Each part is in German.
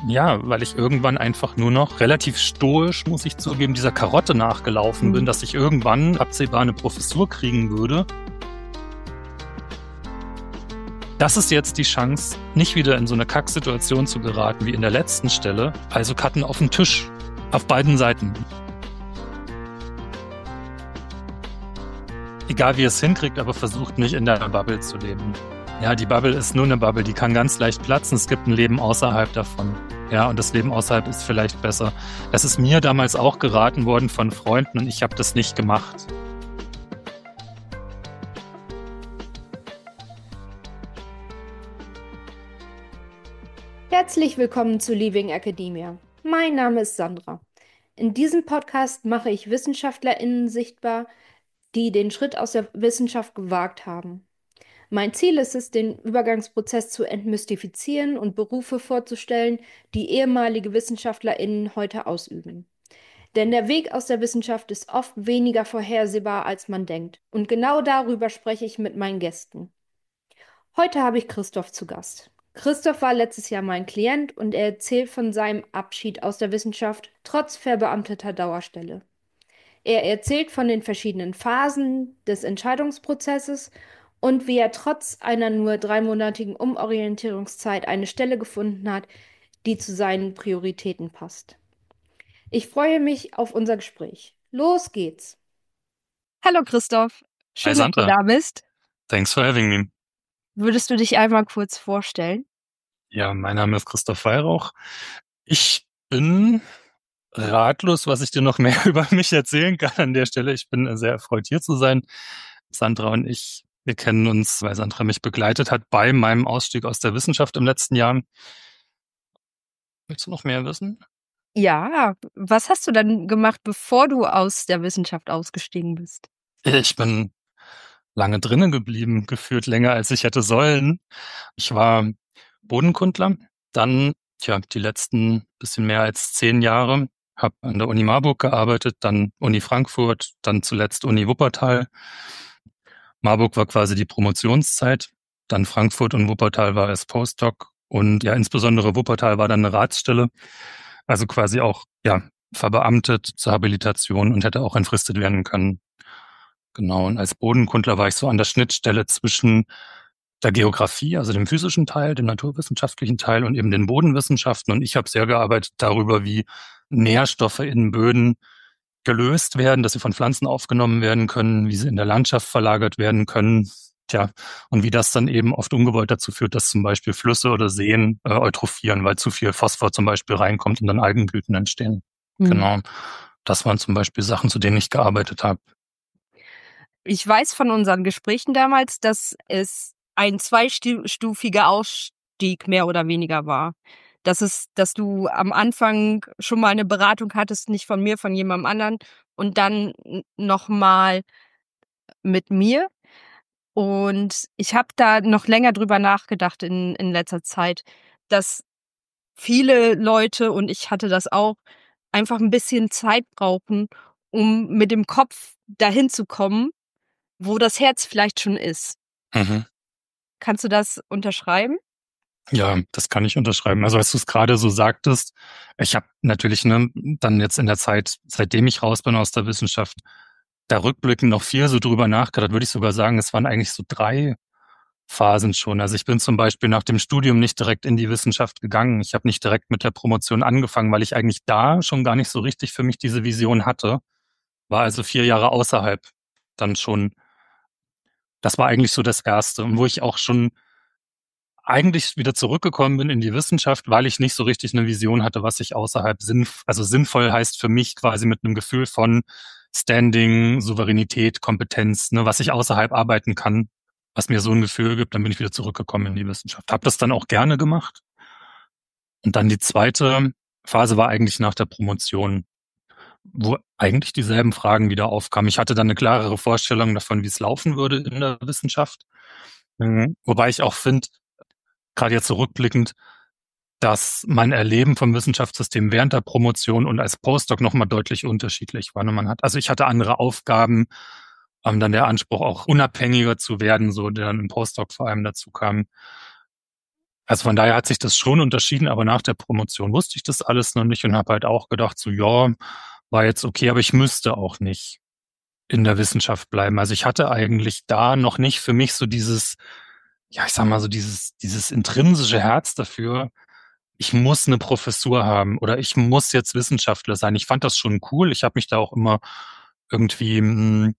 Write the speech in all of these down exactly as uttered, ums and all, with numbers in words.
Ja, weil ich irgendwann einfach nur noch relativ stoisch, muss ich zugeben, dieser Karotte nachgelaufen bin, dass ich irgendwann absehbar eine Professur kriegen würde. Das ist jetzt die Chance, nicht wieder in so eine Kacksituation zu geraten wie in der letzten Stelle. Also Karten auf den Tisch, auf beiden Seiten. Egal wie ihr es hinkriegt, aber versucht nicht in der Bubble zu leben. Ja, die Bubble ist nur eine Bubble, die kann ganz leicht platzen. Es gibt ein Leben außerhalb davon. Ja, und das Leben außerhalb ist vielleicht besser. Das ist mir damals auch geraten worden von Freunden und ich habe das nicht gemacht. Herzlich willkommen zu Leaving Academia. Mein Name ist Sandra. In diesem Podcast mache ich WissenschaftlerInnen sichtbar, die den Schritt aus der Wissenschaft gewagt haben. Mein Ziel ist es, den Übergangsprozess zu entmystifizieren und Berufe vorzustellen, die ehemalige WissenschaftlerInnen heute ausüben. Denn der Weg aus der Wissenschaft ist oft weniger vorhersehbar, als man denkt. Und genau darüber spreche ich mit meinen Gästen. Heute habe ich Christoph zu Gast. Christoph war letztes Jahr mein Klient und er erzählt von seinem Abschied aus der Wissenschaft trotz verbeamteter Dauerstelle. Er erzählt von den verschiedenen Phasen des Entscheidungsprozesses und wie er trotz einer nur dreimonatigen Umorientierungszeit eine Stelle gefunden hat, die zu seinen Prioritäten passt. Ich freue mich auf unser Gespräch. Los geht's. Hallo Christoph, schön, Hi dass du Sandra. da bist. Thanks for having me. Würdest du dich einmal kurz vorstellen? Ja, mein Name ist Christoph Weihrauch. Ich bin ratlos, was ich dir noch mehr über mich erzählen kann an der Stelle. Ich bin sehr erfreut, hier zu sein. Sandra und ich, wir kennen uns, weil Sandra mich begleitet hat bei meinem Ausstieg aus der Wissenschaft im letzten Jahr. Willst du noch mehr wissen? Ja, was hast du dann gemacht, bevor du aus der Wissenschaft ausgestiegen bist? Ich bin lange drinnen geblieben, gefühlt länger, als ich hätte sollen. Ich war Bodenkundler, dann, tja, die letzten bisschen mehr als zehn Jahre, habe an der Uni Marburg gearbeitet, dann Uni Frankfurt, dann zuletzt Uni Wuppertal. Marburg war quasi die Promotionszeit, dann Frankfurt und Wuppertal war als Postdoc und ja, insbesondere Wuppertal war dann eine Ratsstelle, also quasi auch, ja, verbeamtet zur Habilitation und hätte auch entfristet werden können. Genau, und als Bodenkundler war ich so an der Schnittstelle zwischen der Geografie, also dem physischen Teil, dem naturwissenschaftlichen Teil und eben den Bodenwissenschaften. Und ich habe sehr gearbeitet darüber, wie Nährstoffe in Böden gelöst werden, dass sie von Pflanzen aufgenommen werden können, wie sie in der Landschaft verlagert werden können. Tja, und wie das dann eben oft ungewollt dazu führt, dass zum Beispiel Flüsse oder Seen äh, eutrophieren, weil zu viel Phosphor zum Beispiel reinkommt und dann Algenblüten entstehen. Hm. Genau, das waren zum Beispiel Sachen, zu denen ich gearbeitet habe. Ich weiß von unseren Gesprächen damals, dass es ein zweistufiger Ausstieg mehr oder weniger war. Das ist, dass du am Anfang schon mal eine Beratung hattest, nicht von mir, von jemandem anderen und dann nochmal mit mir. Und ich habe da noch länger drüber nachgedacht in, in letzter Zeit, dass viele Leute, und ich hatte das auch, einfach ein bisschen Zeit brauchen, um mit dem Kopf dahin zu kommen, wo das Herz vielleicht schon ist. Mhm. Kannst du das unterschreiben? Ja, das kann ich unterschreiben. Also als du es gerade so sagtest, ich habe natürlich ne, dann jetzt in der Zeit, seitdem ich raus bin aus der Wissenschaft, da rückblickend noch viel so drüber nachgedacht. Würde ich sogar sagen, es waren eigentlich so drei Phasen schon. Also ich bin zum Beispiel nach dem Studium nicht direkt in die Wissenschaft gegangen. Ich habe nicht direkt mit der Promotion angefangen, weil ich eigentlich da schon gar nicht so richtig für mich diese Vision hatte. War also vier Jahre außerhalb dann schon. Das war eigentlich so das Erste. Und wo ich auch schon eigentlich wieder zurückgekommen bin in die Wissenschaft, weil ich nicht so richtig eine Vision hatte, was ich außerhalb sinnvoll, also sinnvoll heißt für mich quasi mit einem Gefühl von Standing, Souveränität, Kompetenz, ne, was ich außerhalb arbeiten kann, was mir so ein Gefühl gibt, dann bin ich wieder zurückgekommen in die Wissenschaft. Habe das dann auch gerne gemacht. Und dann die zweite Phase war eigentlich nach der Promotion, wo eigentlich dieselben Fragen wieder aufkamen. Ich hatte dann eine klarere Vorstellung davon, wie es laufen würde in der Wissenschaft. Mhm. Wobei ich auch finde, gerade jetzt zurückblickend, dass mein Erleben vom Wissenschaftssystem während der Promotion und als Postdoc nochmal deutlich unterschiedlich war. Man hat, also ich hatte andere Aufgaben, ähm, dann der Anspruch auch unabhängiger zu werden, so der dann im Postdoc vor allem dazu kam. Also von daher hat sich das schon unterschieden, aber nach der Promotion wusste ich das alles noch nicht und habe halt auch gedacht, so ja, war jetzt okay, aber ich müsste auch nicht in der Wissenschaft bleiben. Also ich hatte eigentlich da noch nicht für mich so dieses, ja, ich sag mal so dieses, dieses intrinsische Herz dafür, ich muss eine Professur haben oder ich muss jetzt Wissenschaftler sein. Ich fand das schon cool. Ich habe mich da auch immer irgendwie, mh,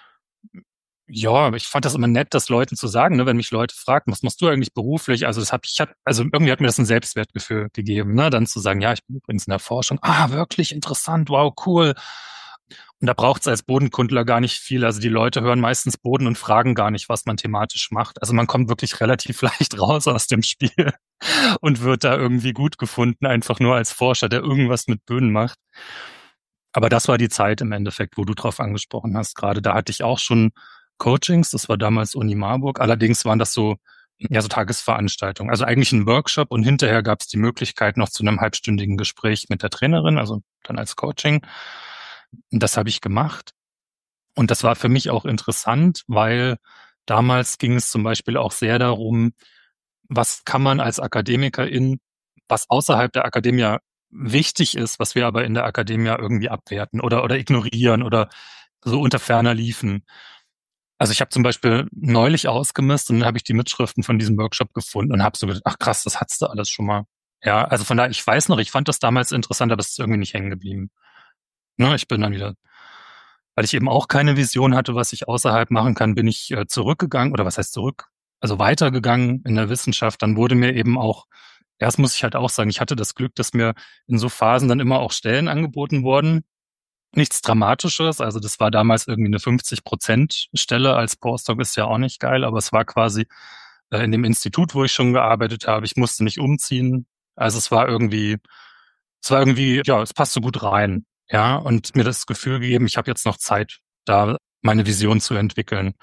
ja, ich fand das immer nett, das Leuten zu sagen, ne, wenn mich Leute fragen, was machst du eigentlich beruflich? Also das hat ich hat, also irgendwie hat mir das ein Selbstwertgefühl gegeben, ne, dann zu sagen, ja, ich bin übrigens in der Forschung. Ah, wirklich interessant, wow, cool. Und da braucht es als Bodenkundler gar nicht viel. Also die Leute hören meistens Boden und fragen gar nicht, was man thematisch macht. Also man kommt wirklich relativ leicht raus aus dem Spiel und wird da irgendwie gut gefunden, einfach nur als Forscher, der irgendwas mit Böden macht. Aber das war die Zeit im Endeffekt, wo du drauf angesprochen hast. Gerade da hatte ich auch schon Coachings. Das war damals Uni Marburg. Allerdings waren das so, ja, so Tagesveranstaltungen. Also eigentlich ein Workshop und hinterher gab es die Möglichkeit noch zu einem halbstündigen Gespräch mit der Trainerin, also dann als Coaching. Und das habe ich gemacht. Und das war für mich auch interessant, weil damals ging es zum Beispiel auch sehr darum, was kann man als Akademikerin, was außerhalb der Akademie wichtig ist, was wir aber in der Akademie irgendwie abwerten oder, oder ignorieren oder so unter ferner liefen. Also ich habe zum Beispiel neulich ausgemisst und dann habe ich die Mitschriften von diesem Workshop gefunden und habe so gedacht, ach krass, das hattest du alles schon mal. Ja, also von daher, ich weiß noch, ich fand das damals interessant, aber es ist irgendwie nicht hängen geblieben. Ne, ich bin dann wieder, weil ich eben auch keine Vision hatte, was ich außerhalb machen kann, bin ich äh, zurückgegangen, oder was heißt zurück? Also weitergegangen in der Wissenschaft. Dann wurde mir eben auch, erst muss ich halt auch sagen, ich hatte das Glück, dass mir in so Phasen dann immer auch Stellen angeboten wurden. Nichts Dramatisches, also das war damals irgendwie eine fünfzig Prozent Stelle als Postdoc, ist ja auch nicht geil, aber es war quasi äh, in dem Institut, wo ich schon gearbeitet habe. Ich musste nicht umziehen. Also es war irgendwie, es war irgendwie, ja, es passte gut rein. Ja, und mir das Gefühl gegeben, ich habe jetzt noch Zeit, da meine Vision zu entwickeln.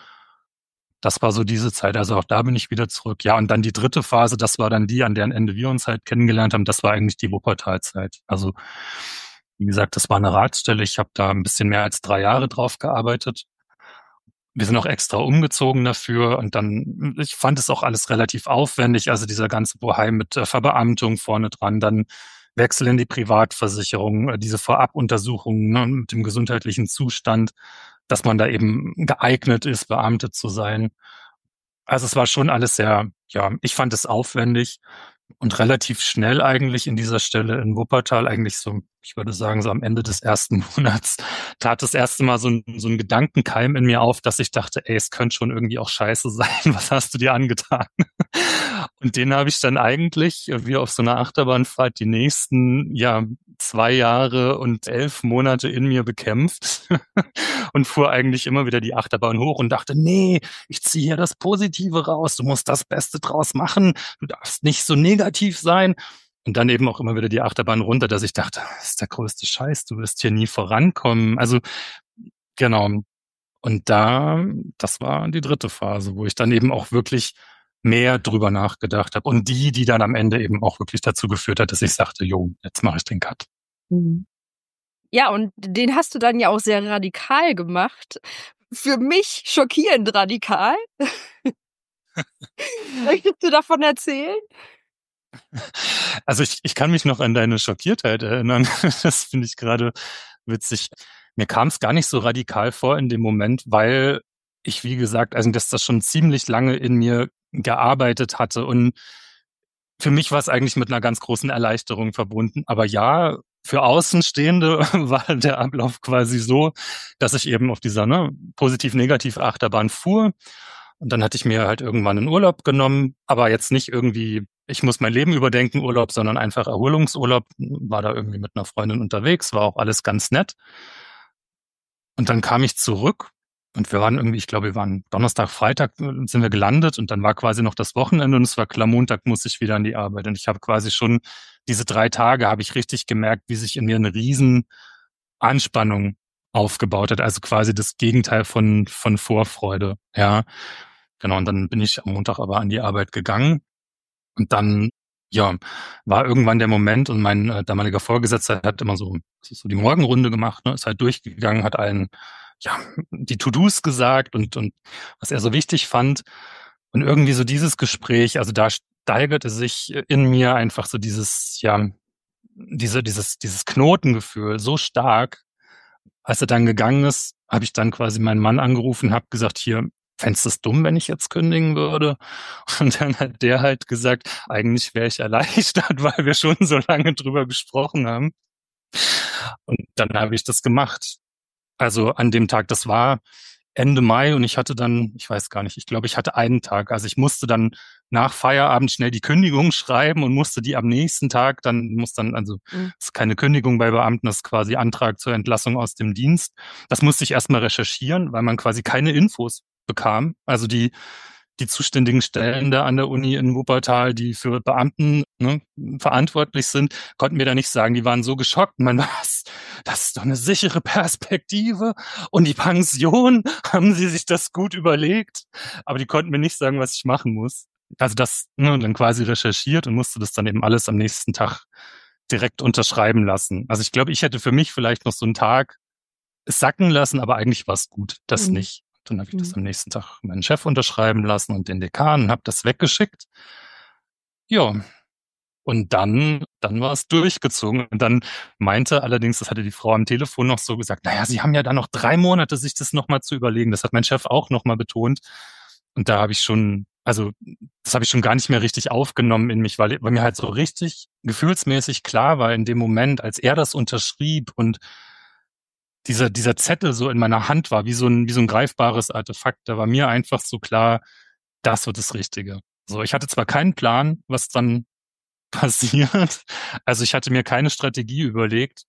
Das war so diese Zeit. Also auch da bin ich wieder zurück. Ja, und dann die dritte Phase, das war dann die, an deren Ende wir uns halt kennengelernt haben. Das war eigentlich die Wuppertalzeit. Also wie gesagt, das war eine Ratstelle. Ich habe da ein bisschen mehr als drei Jahre drauf gearbeitet. Wir sind auch extra umgezogen dafür und dann, ich fand es auch alles relativ aufwendig, also dieser ganze Bohai mit äh, Verbeamtung vorne dran, dann Wechsel in die Privatversicherung, äh, diese Vorabuntersuchungen, ne, mit dem gesundheitlichen Zustand, dass man da eben geeignet ist, beamtet zu sein. Also es war schon alles sehr, ja, ich fand es aufwendig und relativ schnell eigentlich in dieser Stelle in Wuppertal, eigentlich so, ich würde sagen, so am Ende des ersten Monats, tat das erste Mal so ein, so ein Gedankenkeim in mir auf, dass ich dachte, ey, es könnte schon irgendwie auch scheiße sein, was hast du dir angetan? Und den habe ich dann eigentlich, wie auf so einer Achterbahnfahrt, die nächsten, ja, zwei Jahre und elf Monate in mir bekämpft und fuhr eigentlich immer wieder die Achterbahn hoch und dachte, nee, ich ziehe hier das Positive raus, du musst das Beste draus machen, du darfst nicht so negativ sein. Und dann eben auch immer wieder die Achterbahn runter, dass ich dachte, das ist der größte Scheiß, du wirst hier nie vorankommen. Also genau. Und da, das war die dritte Phase, wo ich dann eben auch wirklich mehr drüber nachgedacht habe. Und die, die dann am Ende eben auch wirklich dazu geführt hat, dass ich sagte, jo, jetzt mache ich den Cut. Mhm. Ja, und den hast du dann ja auch sehr radikal gemacht. Für mich schockierend radikal. Möchtest du davon erzählen? Also ich, ich kann mich noch an deine Schockiertheit erinnern. Das finde ich gerade witzig. Mir kam es gar nicht so radikal vor in dem Moment, weil ich, wie gesagt, also dass das schon ziemlich lange in mir gearbeitet hatte. Und für mich war es eigentlich mit einer ganz großen Erleichterung verbunden. Aber ja, für Außenstehende war der Ablauf quasi so, dass ich eben auf dieser ne, positiv-negativ-Achterbahn fuhr. Und dann hatte ich mir halt irgendwann einen Urlaub genommen, aber jetzt nicht irgendwie, ich muss mein Leben überdenken, Urlaub, sondern einfach Erholungsurlaub. War da irgendwie mit einer Freundin unterwegs, war auch alles ganz nett. Und dann kam ich zurück und wir waren irgendwie, ich glaube, wir waren Donnerstag, Freitag sind wir gelandet und dann war quasi noch das Wochenende und es war klar, Montag muss ich wieder an die Arbeit. Und ich habe quasi schon diese drei Tage, habe ich richtig gemerkt, wie sich in mir eine riesen Anspannung aufgebaut hat. Also quasi das Gegenteil von, von Vorfreude. Ja, genau. Und dann bin ich am Montag aber an die Arbeit gegangen und dann, ja, war irgendwann der Moment und mein äh, damaliger Vorgesetzter hat immer so, so die Morgenrunde gemacht, ne, ist halt durchgegangen, hat allen, ja, die To-Dos gesagt und, und was er so wichtig fand. Und irgendwie so dieses Gespräch, also da steigerte sich in mir einfach so dieses, ja, diese, dieses, dieses Knotengefühl so stark. Als er dann gegangen ist, habe ich dann quasi meinen Mann angerufen und habe gesagt, hier, fändest du es dumm, wenn ich jetzt kündigen würde? Und dann hat der halt gesagt, eigentlich wäre ich erleichtert, weil wir schon so lange drüber gesprochen haben. Und dann habe ich das gemacht. Also an dem Tag, das war Ende Mai und ich hatte dann, ich weiß gar nicht, ich glaube, ich hatte einen Tag. Also ich musste dann nach Feierabend schnell die Kündigung schreiben und musste die am nächsten Tag dann, muss dann, also Mhm. es ist keine Kündigung bei Beamten, das ist quasi Antrag zur Entlassung aus dem Dienst. Das musste ich erstmal recherchieren, weil man quasi keine Infos bekam. Also die die zuständigen Stellen da an der Uni in Wuppertal, die für Beamten ne, verantwortlich sind, konnten mir da nicht sagen, die waren so geschockt. Man, was? Das ist doch eine sichere Perspektive. Und die Pension, haben sie sich das gut überlegt? Aber die konnten mir nicht sagen, was ich machen muss. Also das ne, dann quasi recherchiert und musste das dann eben alles am nächsten Tag direkt unterschreiben lassen. Also ich glaube, ich hätte für mich vielleicht noch so einen Tag es sacken lassen, aber eigentlich war es gut, das Mhm. nicht. Dann habe ich das Mhm. am nächsten Tag meinen Chef unterschreiben lassen und den Dekan und habe das weggeschickt. Ja, und dann, dann war es durchgezogen. Und dann meinte allerdings, das hatte die Frau am Telefon noch so gesagt, naja, Sie haben ja dann noch drei Monate, sich das nochmal zu überlegen. Das hat mein Chef auch nochmal betont. Und da habe ich schon, also das habe ich schon gar nicht mehr richtig aufgenommen in mich, weil, weil mir halt so richtig gefühlsmäßig klar war in dem Moment, als er das unterschrieb und dieser, dieser Zettel so in meiner Hand war, wie so ein, wie so ein greifbares Artefakt. Da war mir einfach so klar, das wird das Richtige. So, ich hatte zwar keinen Plan, was dann passiert. Also ich hatte mir keine Strategie überlegt,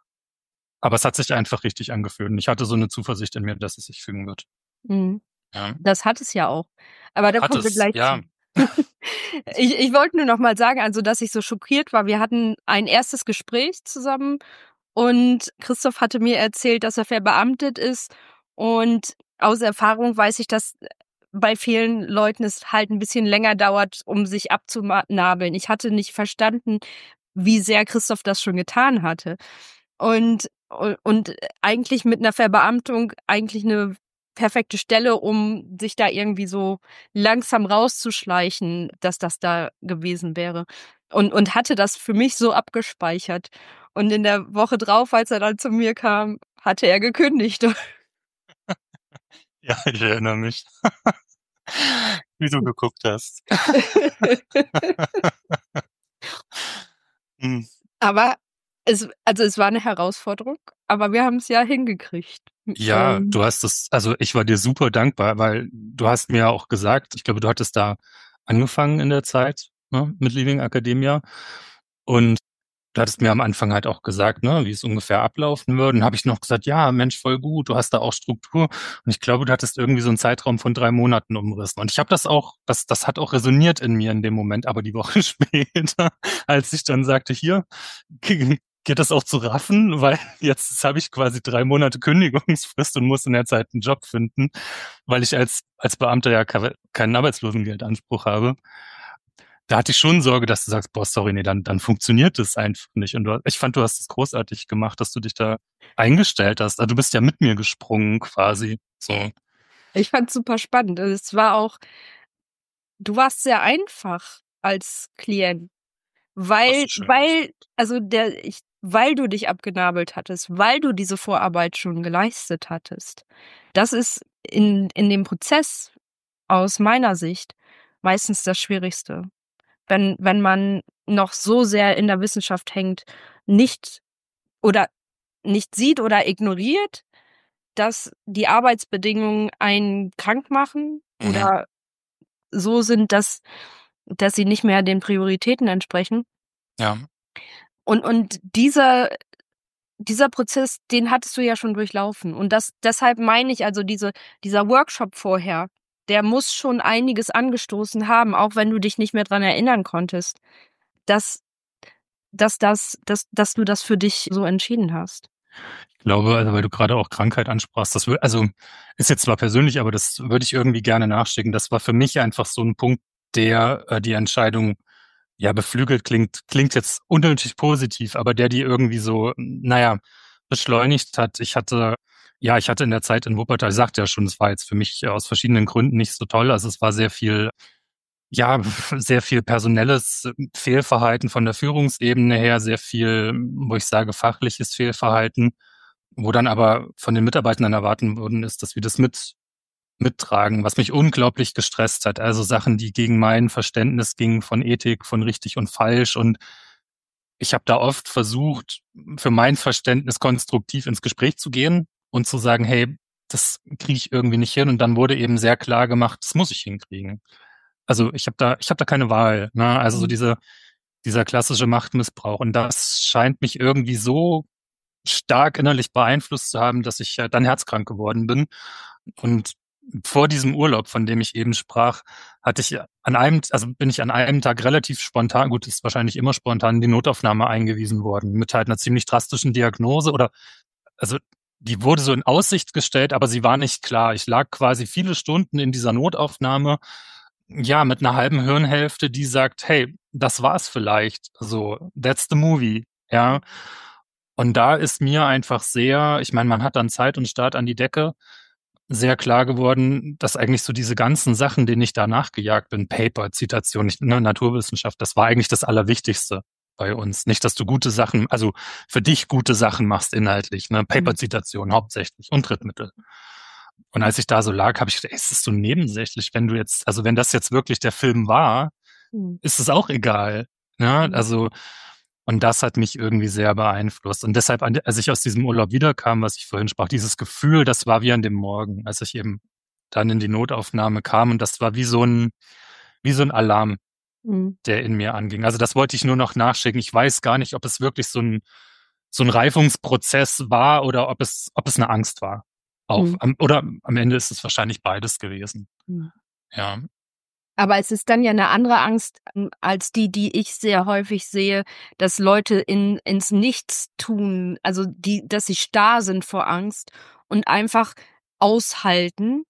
aber es hat sich einfach richtig angefühlt. Und ich hatte so eine Zuversicht in mir, dass es sich fügen wird. Mhm. Ja. Das hat es ja auch. Aber da Hat kommen wir es, gleich ja. zu. ich, ich wollte nur noch mal sagen, also dass ich so schockiert war. Wir hatten ein erstes Gespräch zusammen und Christoph hatte mir erzählt, dass er verbeamtet ist. Und aus Erfahrung weiß ich, dass bei vielen Leuten es halt ein bisschen länger dauert, um sich abzunabeln. Ich hatte nicht verstanden, wie sehr Christoph das schon getan hatte. Und, und eigentlich mit einer Verbeamtung eigentlich eine perfekte Stelle, um sich da irgendwie so langsam rauszuschleichen, dass das da gewesen wäre. Und, und hatte das für mich so abgespeichert. Und in der Woche drauf, als er dann zu mir kam, hatte er gekündigt. Ja, ich erinnere mich. Wie du geguckt hast. Hm. Aber es, also es war eine Herausforderung, aber wir haben es ja hingekriegt. Ja, Ähm, du hast es, also ich war dir super dankbar, weil du hast mir ja auch gesagt, ich glaube, du hattest da angefangen in der Zeit, ne, mit Leaving Academia. Und du hattest mir am Anfang halt auch gesagt, ne, wie es ungefähr ablaufen würde. Und habe ich noch gesagt, ja, Mensch, voll gut, du hast da auch Struktur. Und ich glaube, du hattest irgendwie so einen Zeitraum von drei Monaten umrissen. Und ich habe das auch, das, das hat auch resoniert in mir in dem Moment. Aber die Woche später, als ich dann sagte, hier, geht das auch zu raffen, weil jetzt habe ich quasi drei Monate Kündigungsfrist und muss in der Zeit einen Job finden, weil ich als, als Beamter ja keinen Arbeitslosengeldanspruch habe. Da hatte ich schon Sorge, dass du sagst, boah, sorry, nee, dann, dann funktioniert das einfach nicht. Und du, ich fand, du hast es großartig gemacht, dass du dich da eingestellt hast. Also du bist ja mit mir gesprungen quasi. So. Ich fand es super spannend. Also es war auch, du warst sehr einfach als Klient, Das weil, ist schön. weil, also der, ich, weil du dich abgenabelt hattest, weil du diese Vorarbeit schon geleistet hattest. Das ist in, in dem Prozess aus meiner Sicht meistens das Schwierigste. Wenn, wenn man noch so sehr in der Wissenschaft hängt, nicht oder nicht sieht oder ignoriert, dass die Arbeitsbedingungen einen krank machen Mhm. oder so sind, dass, dass sie nicht mehr den Prioritäten entsprechen. Ja. Und, und dieser, dieser Prozess, den hattest du ja schon durchlaufen. Und das, deshalb meine ich also diese, dieser Workshop vorher, der muss schon einiges angestoßen haben, auch wenn du dich nicht mehr dran erinnern konntest, dass, dass das, dass, dass du das für dich so entschieden hast. Ich glaube, also weil du gerade auch Krankheit ansprachst, das will, also ist jetzt zwar persönlich, aber das würde ich irgendwie gerne nachschicken. Das war für mich einfach so ein Punkt, der äh, die Entscheidung ja beflügelt klingt, klingt jetzt unnötig positiv, aber der die irgendwie so, naja, beschleunigt hat. Ich hatte, ja, ich hatte in der Zeit in Wuppertal, ich sagte ja schon, es war jetzt für mich aus verschiedenen Gründen nicht so toll. Also es war sehr viel ja, sehr viel personelles Fehlverhalten von der Führungsebene her, sehr viel, wo ich sage, fachliches Fehlverhalten, wo dann aber von den Mitarbeitern erwarten worden ist, dass wir das mit mittragen, was mich unglaublich gestresst hat. Also Sachen, die gegen mein Verständnis gingen von Ethik, von richtig und falsch. Und ich habe da oft versucht, für mein Verständnis konstruktiv ins Gespräch zu gehen und zu sagen, hey, das kriege ich irgendwie nicht hin. Und dann wurde eben sehr klar gemacht, das muss ich hinkriegen. Also ich habe da, ich habe da keine Wahl. Ne? Also so diese, dieser klassische Machtmissbrauch. Und das scheint mich irgendwie so stark innerlich beeinflusst zu haben, dass ich dann herzkrank geworden bin. Und vor diesem Urlaub, von dem ich eben sprach, hatte ich an einem, also bin ich an einem Tag relativ spontan, gut, ist wahrscheinlich immer spontan, in die Notaufnahme eingewiesen worden, mit halt einer ziemlich drastischen Diagnose oder, also die wurde so in Aussicht gestellt, aber sie war nicht klar. Ich lag quasi viele Stunden in dieser Notaufnahme, ja, mit einer halben Hirnhälfte, die sagt, hey, das war's vielleicht. So, that's the movie, ja. Und da ist mir einfach sehr, ich meine, man hat dann Zeit und Start an die Decke, sehr klar geworden, dass eigentlich so diese ganzen Sachen, denen ich da nachgejagt bin, Paper, Zitation, ich, ne, Naturwissenschaft, das war eigentlich das Allerwichtigste bei uns. Nicht, dass du gute Sachen, also für dich gute Sachen machst inhaltlich, ne, Paper-Zitation hauptsächlich und Drittmittel. Und als ich da so lag, habe ich gedacht, ey, ist das so nebensächlich, wenn du jetzt, also wenn das jetzt wirklich der Film war, mhm. ist es auch egal. Ne? Mhm. Also, und das hat mich irgendwie sehr beeinflusst. Und deshalb, als ich aus diesem Urlaub wiederkam, was ich vorhin sprach, dieses Gefühl, das war wie an dem Morgen, als ich eben dann in die Notaufnahme kam. Und das war wie so ein, wie so ein Alarm, mhm. der in mir anging. Also das wollte ich nur noch nachschicken. Ich weiß gar nicht, ob es wirklich so ein, so ein Reifungsprozess war oder ob es, ob es eine Angst war. Auch. Mhm. Am, oder am Ende ist es wahrscheinlich beides gewesen. Mhm. Ja. Aber es ist dann ja eine andere Angst als die, die ich sehr häufig sehe, dass Leute in, ins Nichts tun, also die, dass sie starr sind vor Angst und einfach aushalten,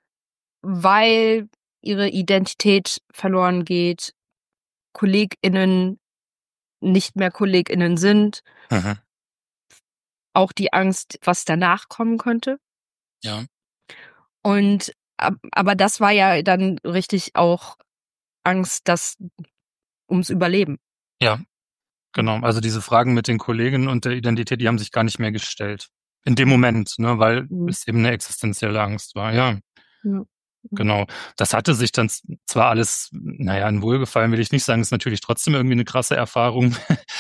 weil ihre Identität verloren geht, KollegInnen nicht mehr KollegInnen sind. Mhm. Auch die Angst, was danach kommen könnte. Ja. Und aber das war ja dann richtig auch Angst, dass ums Überleben. Ja, genau. Also diese Fragen mit den Kollegen und der Identität, die haben sich gar nicht mehr gestellt. In dem Moment, ne, weil mhm. es eben eine existenzielle Angst war, ja. ja. Genau. Das hatte sich dann zwar alles, naja, in Wohlgefallen will ich nicht sagen, ist natürlich trotzdem irgendwie eine krasse Erfahrung.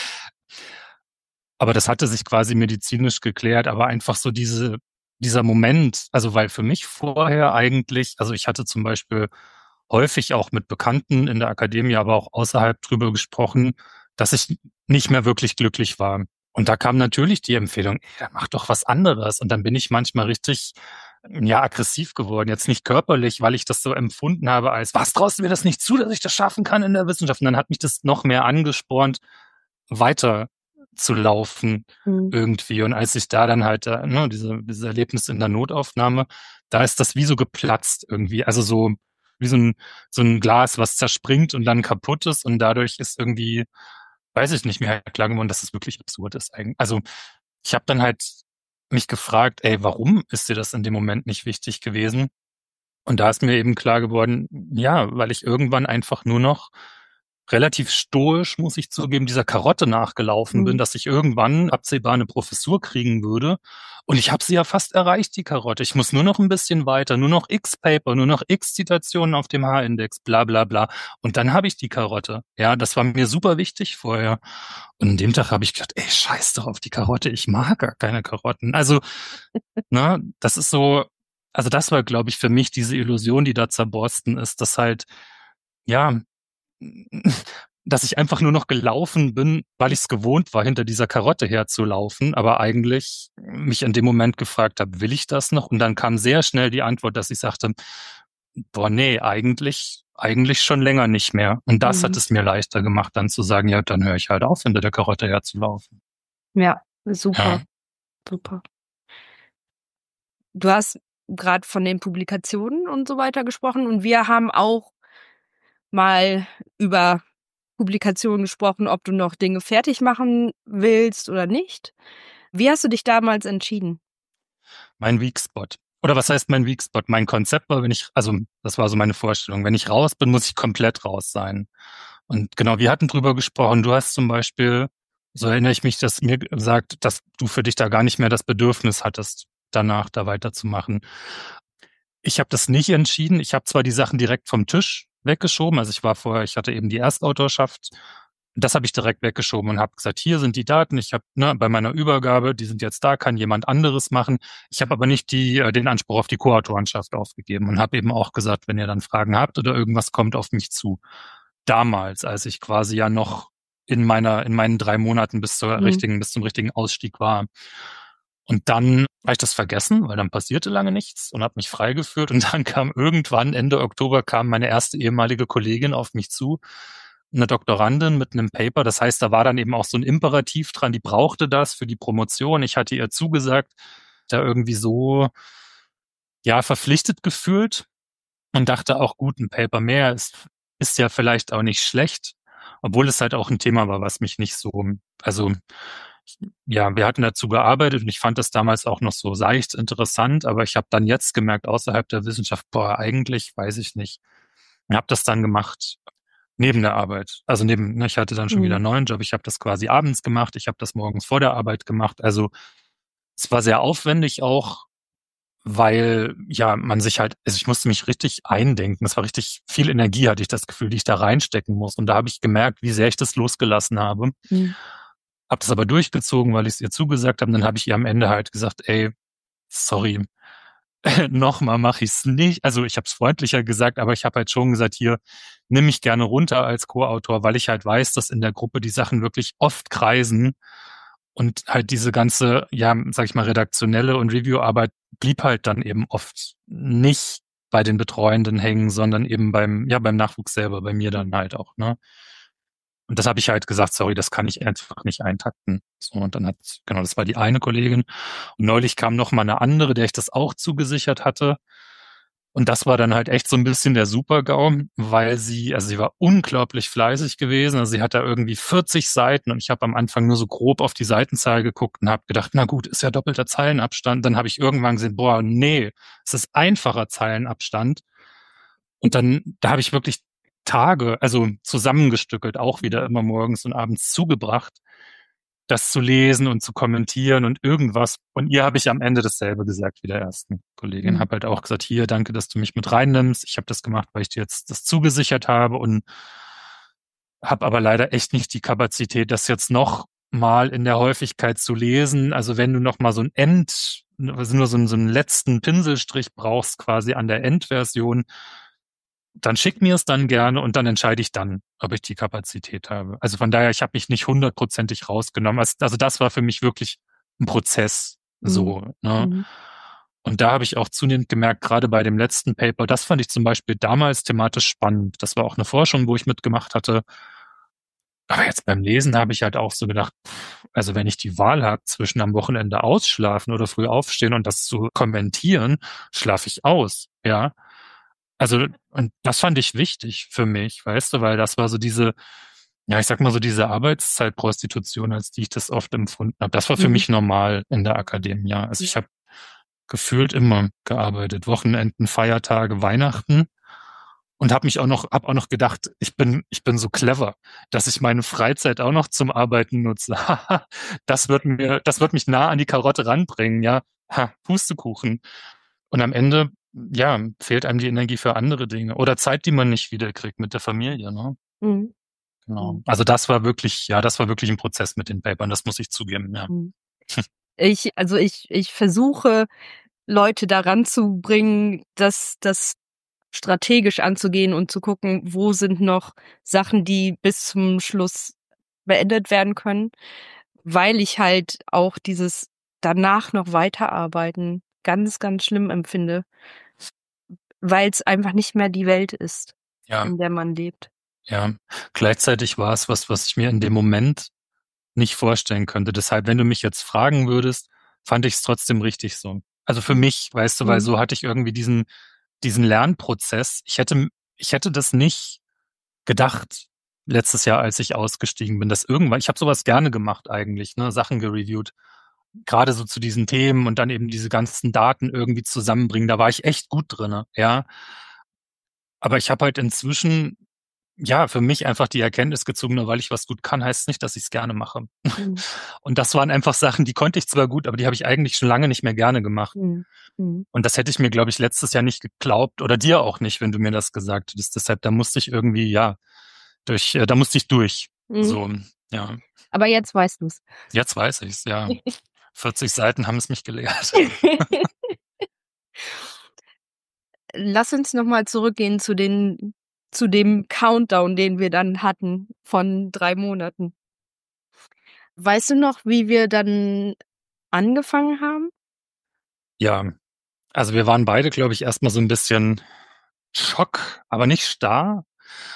Aber das hatte sich quasi medizinisch geklärt, aber einfach so diese, dieser Moment, also weil für mich vorher eigentlich, also ich hatte zum Beispiel häufig auch mit Bekannten in der Akademie, aber auch außerhalb drüber gesprochen, dass ich nicht mehr wirklich glücklich war. Und da kam natürlich die Empfehlung, ey, mach doch was anderes. Und dann bin ich manchmal richtig, ja, aggressiv geworden. Jetzt nicht körperlich, weil ich das so empfunden habe als, was, traust du mir das nicht zu, dass ich das schaffen kann in der Wissenschaft? Und dann hat mich das noch mehr angespornt, weiter zu laufen mhm. irgendwie. Und als ich da dann halt, ne, diese, diese Erlebnis in der Notaufnahme, da ist das wie so geplatzt irgendwie. Also so wie so ein, so ein Glas, was zerspringt und dann kaputt ist. Und dadurch ist irgendwie, weiß ich nicht, mir halt klar geworden, dass es wirklich absurd ist eigentlich. Also ich habe dann halt mich gefragt, ey, warum ist dir das in dem Moment nicht wichtig gewesen? Und da ist mir eben klar geworden, ja, weil ich irgendwann einfach nur noch relativ stoisch, muss ich zugeben, dieser Karotte nachgelaufen mhm. bin, dass ich irgendwann absehbar eine Professur kriegen würde. Und ich habe sie ja fast erreicht, die Karotte. Ich muss nur noch ein bisschen weiter, nur noch X-Paper, nur noch X-Zitationen auf dem H-Index, bla bla bla. Und dann habe ich die Karotte. Ja, das war mir super wichtig vorher. Und an dem Tag habe ich gedacht, ey, scheiß doch auf die Karotte, ich mag gar keine Karotten. Also, ne, das ist so, also das war, glaube ich, für mich diese Illusion, die da zerborsten ist, dass halt, ja, dass ich einfach nur noch gelaufen bin, weil ich es gewohnt war, hinter dieser Karotte herzulaufen, aber eigentlich mich in dem Moment gefragt habe, will ich das noch? Und dann kam sehr schnell die Antwort, dass ich sagte, boah, nee, eigentlich, eigentlich schon länger nicht mehr. Und das mhm. hat es mir leichter gemacht, dann zu sagen, ja, dann höre ich halt auf, hinter der Karotte herzulaufen. Ja, super, ja. super. Du hast gerade von den Publikationen und so weiter gesprochen und wir haben auch mal über Publikationen gesprochen, ob du noch Dinge fertig machen willst oder nicht. Wie hast du dich damals entschieden? Mein Weak Spot oder was heißt mein Weak Spot? Mein Konzept war, wenn ich, also das war so meine Vorstellung, wenn ich raus bin, muss ich komplett raus sein. Und genau, wir hatten drüber gesprochen, du hast zum Beispiel, so erinnere ich mich, dass mir gesagt, dass du für dich da gar nicht mehr das Bedürfnis hattest, danach da weiterzumachen. Ich habe das nicht entschieden. Ich habe zwar die Sachen direkt vom Tisch weggeschoben, also ich war vorher, ich hatte eben die Erstautorschaft, das habe ich direkt weggeschoben und habe gesagt, hier sind die Daten, ich habe ne, bei meiner Übergabe, die sind jetzt da, kann jemand anderes machen. Ich habe aber nicht die, äh, den Anspruch auf die Co-Autorenschaft aufgegeben und habe eben auch gesagt, wenn ihr dann Fragen habt oder irgendwas kommt auf mich zu. Damals, als ich quasi ja noch in meiner in meinen drei Monaten bis zur Mhm. richtigen bis zum richtigen Ausstieg war. Und dann habe ich das vergessen, weil dann passierte lange nichts und habe mich freigeführt. Und dann kam irgendwann, Ende Oktober, kam meine erste ehemalige Kollegin auf mich zu, eine Doktorandin mit einem Paper. Das heißt, da war dann eben auch so ein Imperativ dran, die brauchte das für die Promotion. Ich hatte ihr zugesagt, da irgendwie so, ja, verpflichtet gefühlt und dachte auch, gut, ein Paper mehr ist, ist ja vielleicht auch nicht schlecht, obwohl es halt auch ein Thema war, was mich nicht so, also ja, wir hatten dazu gearbeitet und ich fand das damals auch noch so seicht interessant, aber ich habe dann jetzt gemerkt, außerhalb der Wissenschaft, boah, eigentlich weiß ich nicht. Ich habe das dann gemacht neben der Arbeit. Also neben, ne, ich hatte dann schon Mhm. wieder einen neuen Job, ich habe das quasi abends gemacht, ich habe das morgens vor der Arbeit gemacht. Also es war sehr aufwendig auch, weil ja man sich halt, also ich musste mich richtig eindenken. Es war richtig viel Energie, hatte ich das Gefühl, die ich da reinstecken muss. Und da habe ich gemerkt, wie sehr ich das losgelassen habe. Mhm. Hab das aber durchgezogen, weil ich es ihr zugesagt habe. Und dann habe ich ihr am Ende halt gesagt, ey, sorry, nochmal mache ich es nicht. Also ich habe es freundlicher gesagt, aber ich habe halt schon gesagt, hier, nimm mich gerne runter als Co-Autor, weil ich halt weiß, dass in der Gruppe die Sachen wirklich oft kreisen und halt diese ganze, ja, sag ich mal, redaktionelle und Review-Arbeit blieb halt dann eben oft nicht bei den Betreuenden hängen, sondern eben beim, ja, beim Nachwuchs selber, bei mir dann halt auch, ne? Und das habe ich halt gesagt, sorry, das kann ich einfach nicht eintakten. So, und dann hat, genau, das war die eine Kollegin. Und neulich kam noch mal eine andere, der ich das auch zugesichert hatte. Und das war dann halt echt so ein bisschen der Super-GAU, weil sie, also sie war unglaublich fleißig gewesen. Also sie hat da irgendwie vierzig Seiten und ich habe am Anfang nur so grob auf die Seitenzahl geguckt und habe gedacht, na gut, ist ja doppelter Zeilenabstand. Dann habe ich irgendwann gesehen, boah, nee, es ist einfacher Zeilenabstand. Und dann, da habe ich wirklich Tage, also zusammengestückelt, auch wieder immer morgens und abends zugebracht, das zu lesen und zu kommentieren und irgendwas. Und ihr habe ich am Ende dasselbe gesagt wie der ersten Kollegin. Mhm. Habe halt auch gesagt, hier, danke, dass du mich mit reinnimmst. Ich habe das gemacht, weil ich dir jetzt das zugesichert habe und habe aber leider echt nicht die Kapazität, das jetzt noch mal in der Häufigkeit zu lesen. Also wenn du noch mal so ein End, also nur so einen, so einen letzten Pinselstrich brauchst quasi an der Endversion, dann schick mir es dann gerne und dann entscheide ich dann, ob ich die Kapazität habe. Also von daher, ich habe mich nicht hundertprozentig rausgenommen. Also, also das war für mich wirklich ein Prozess so. Mhm. Ne? Mhm. Und da habe ich auch zunehmend gemerkt, gerade bei dem letzten Paper, das fand ich zum Beispiel damals thematisch spannend. Das war auch eine Forschung, wo ich mitgemacht hatte. Aber jetzt beim Lesen habe ich halt auch so gedacht, also wenn ich die Wahl habe zwischen am Wochenende ausschlafen oder früh aufstehen und das zu kommentieren, schlafe ich aus, ja. Also, und das fand ich wichtig für mich, weißt du, weil das war so diese, ja, ich sag mal so diese Arbeitszeitprostitution, als die ich das oft empfunden habe. Das war für Mhm. mich normal in der Akademie, ja. Also ich habe gefühlt immer gearbeitet, Wochenenden, Feiertage, Weihnachten und habe mich auch noch, habe auch noch gedacht, ich bin, ich bin so clever, dass ich meine Freizeit auch noch zum Arbeiten nutze. Das wird mir, das wird mich nah an die Karotte ranbringen, ja. Ha, Pustekuchen. Und am Ende, ja, fehlt einem die Energie für andere Dinge oder Zeit, die man nicht wiederkriegt mit der Familie, ne? Mhm. Genau. Mhm. Also das war wirklich, ja, das war wirklich ein Prozess mit den Papern, das muss ich zugeben, ja. Mhm. Ich, also ich, ich versuche, Leute daran zu bringen, das, das strategisch anzugehen und zu gucken, wo sind noch Sachen, die bis zum Schluss beendet werden können, weil ich halt auch dieses danach noch weiterarbeiten ganz, ganz schlimm empfinde, weil es einfach nicht mehr die Welt ist, Ja, in der man lebt. ja. Gleichzeitig war es was, was ich mir in dem Moment nicht vorstellen könnte. Deshalb, wenn du mich jetzt fragen würdest, fand ich es trotzdem richtig so. Also für mich, weißt du, weil Mhm. so hatte ich irgendwie diesen, diesen Lernprozess. Ich hätte, ich hätte das nicht gedacht letztes Jahr, als ich ausgestiegen bin, dass irgendwann, ich habe sowas gerne gemacht eigentlich, ne, Sachen gereviewt. gerade so zu diesen Themen und dann eben diese ganzen Daten irgendwie zusammenbringen, da war ich echt gut drinne, ja. Aber ich habe halt inzwischen, ja, für mich einfach die Erkenntnis gezogen, nur weil ich was gut kann, heißt nicht, dass ich es gerne mache. Mhm. Und das waren einfach Sachen, die konnte ich zwar gut, aber die habe ich eigentlich schon lange nicht mehr gerne gemacht. Mhm. Mhm. Und das hätte ich mir, glaube ich, letztes Jahr nicht geglaubt oder dir auch nicht, wenn du mir das gesagt hättest. Deshalb, da musste ich irgendwie, ja, durch, äh, da musste ich durch. Mhm. So, ja. Aber jetzt weißt du's. Jetzt weiß ich's, ja. vierzig Seiten haben es mich gelehrt. Lass uns noch mal zurückgehen zu den zu dem Countdown, den wir dann hatten von drei Monaten. Weißt du noch, wie wir dann angefangen haben? Ja, also wir waren beide, glaube ich, erstmal so ein bisschen Schock, aber nicht starr.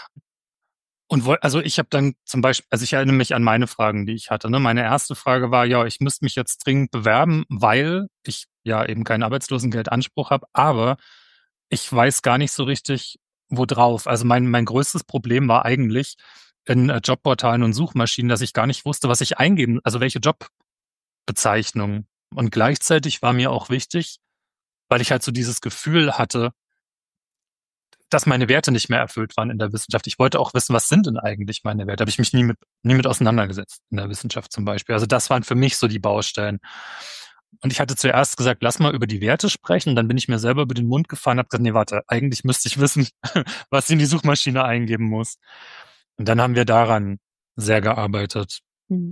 Und woll also ich habe dann zum Beispiel, also ich erinnere mich an meine Fragen, die ich hatte. Ne? Meine erste Frage war, ja, ich müsste mich jetzt dringend bewerben, weil ich ja eben keinen Arbeitslosengeldanspruch habe, aber ich weiß gar nicht so richtig, wo drauf. Also mein, mein größtes Problem war eigentlich in äh, Jobportalen und Suchmaschinen, dass ich gar nicht wusste, was ich eingeben, also welche Jobbezeichnung. Und gleichzeitig war mir auch wichtig, weil ich halt so dieses Gefühl hatte, dass meine Werte nicht mehr erfüllt waren in der Wissenschaft. Ich wollte auch wissen, was sind denn eigentlich meine Werte? Habe ich mich nie mit, nie mit auseinandergesetzt in der Wissenschaft zum Beispiel. Also das waren für mich so die Baustellen. Und ich hatte zuerst gesagt, lass mal über die Werte sprechen. Und dann bin ich mir selber über den Mund gefahren und habe gesagt, nee, warte, eigentlich müsste ich wissen, was ich in die Suchmaschine eingeben muss. Und dann haben wir daran sehr gearbeitet. Mhm.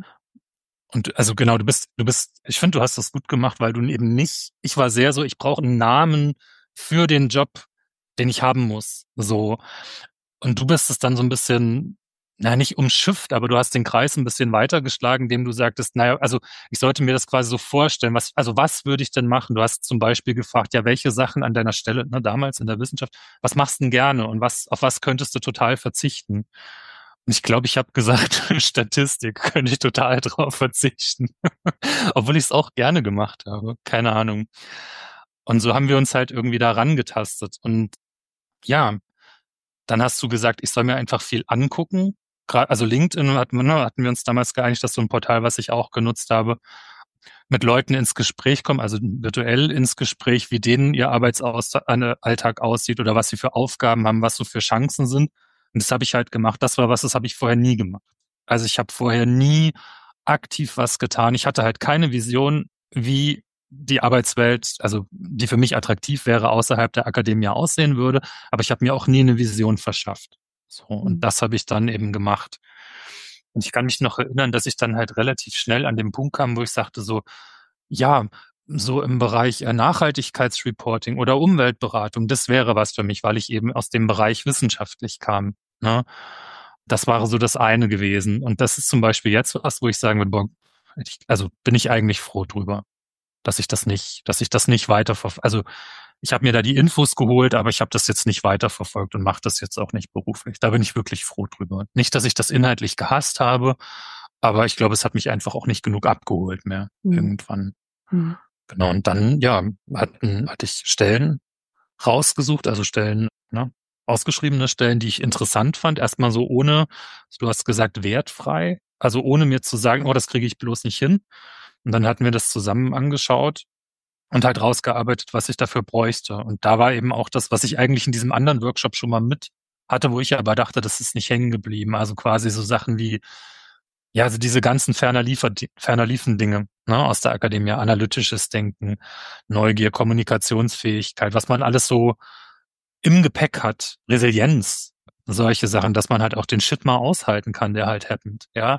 Und also genau, du bist, du bist, ich finde, du hast das gut gemacht, weil du eben nicht, ich war sehr so, ich brauche einen Namen für den Job, den ich haben muss. So. Und du bist es dann so ein bisschen, na, nicht umschifft, aber du hast den Kreis ein bisschen weitergeschlagen, indem du sagtest, naja, also ich sollte mir das quasi so vorstellen, was, also was würde ich denn machen? Du hast zum Beispiel gefragt, ja, welche Sachen an deiner Stelle, ne, damals in der Wissenschaft, was machst du denn gerne und was, auf was könntest du total verzichten? Und ich glaube, ich habe gesagt, Statistik könnte ich total drauf verzichten. Obwohl ich es auch gerne gemacht habe. Keine Ahnung. Und so haben wir uns halt irgendwie da rangetastet. Und ja, dann hast du gesagt, ich soll mir einfach viel angucken. Gra- Also LinkedIn hatten wir, ne, hatten wir uns damals geeinigt, dass so ein Portal, was ich auch genutzt habe, mit Leuten ins Gespräch kommen, also virtuell ins Gespräch, wie denen ihr Arbeitsalltag aussieht oder was sie für Aufgaben haben, was so für Chancen sind. Und das habe ich halt gemacht. Das war was, das habe ich vorher nie gemacht. Also ich habe vorher nie aktiv was getan. Ich hatte halt keine Vision, wie die Arbeitswelt, also die für mich attraktiv wäre, außerhalb der Akademie aussehen würde. Aber ich habe mir auch nie eine Vision verschafft. So, und Mhm. das habe ich dann eben gemacht. Und ich kann mich noch erinnern, dass ich dann halt relativ schnell an den Punkt kam, wo ich sagte so, ja, so im Bereich äh, Nachhaltigkeitsreporting oder Umweltberatung, das wäre was für mich, weil ich eben aus dem Bereich wissenschaftlich kam. Ne? Das war so das eine gewesen. Und das ist zum Beispiel jetzt was, wo ich sagen würde, boah, ich, also bin ich eigentlich froh drüber, dass ich das nicht, dass ich das nicht weiterverfolge. Also ich habe mir da die Infos geholt, aber ich habe das jetzt nicht weiterverfolgt und mache das jetzt auch nicht beruflich. Da bin ich wirklich froh drüber. Nicht, dass ich das inhaltlich gehasst habe, aber ich glaube, es hat mich einfach auch nicht genug abgeholt mehr Mhm. irgendwann. Mhm. Genau. Und dann, ja, hatten, hatte ich Stellen rausgesucht, also Stellen, ne, ausgeschriebene Stellen, die ich interessant fand. Erstmal so ohne, du hast gesagt, wertfrei. Also ohne mir zu sagen, oh, das kriege ich bloß nicht hin. Und dann hatten wir das zusammen angeschaut und halt rausgearbeitet, was ich dafür bräuchte. Und da war eben auch das, was ich eigentlich in diesem anderen Workshop schon mal mit hatte, wo ich aber dachte, das ist nicht hängen geblieben. Also quasi so Sachen wie, ja, also diese ganzen ferner Liefer, ferner liefen Dinge, ne, aus der Akademie, analytisches Denken, Neugier, Kommunikationsfähigkeit, was man alles so im Gepäck hat, Resilienz, solche Sachen, dass man halt auch den Shit mal aushalten kann, der halt happened, ja,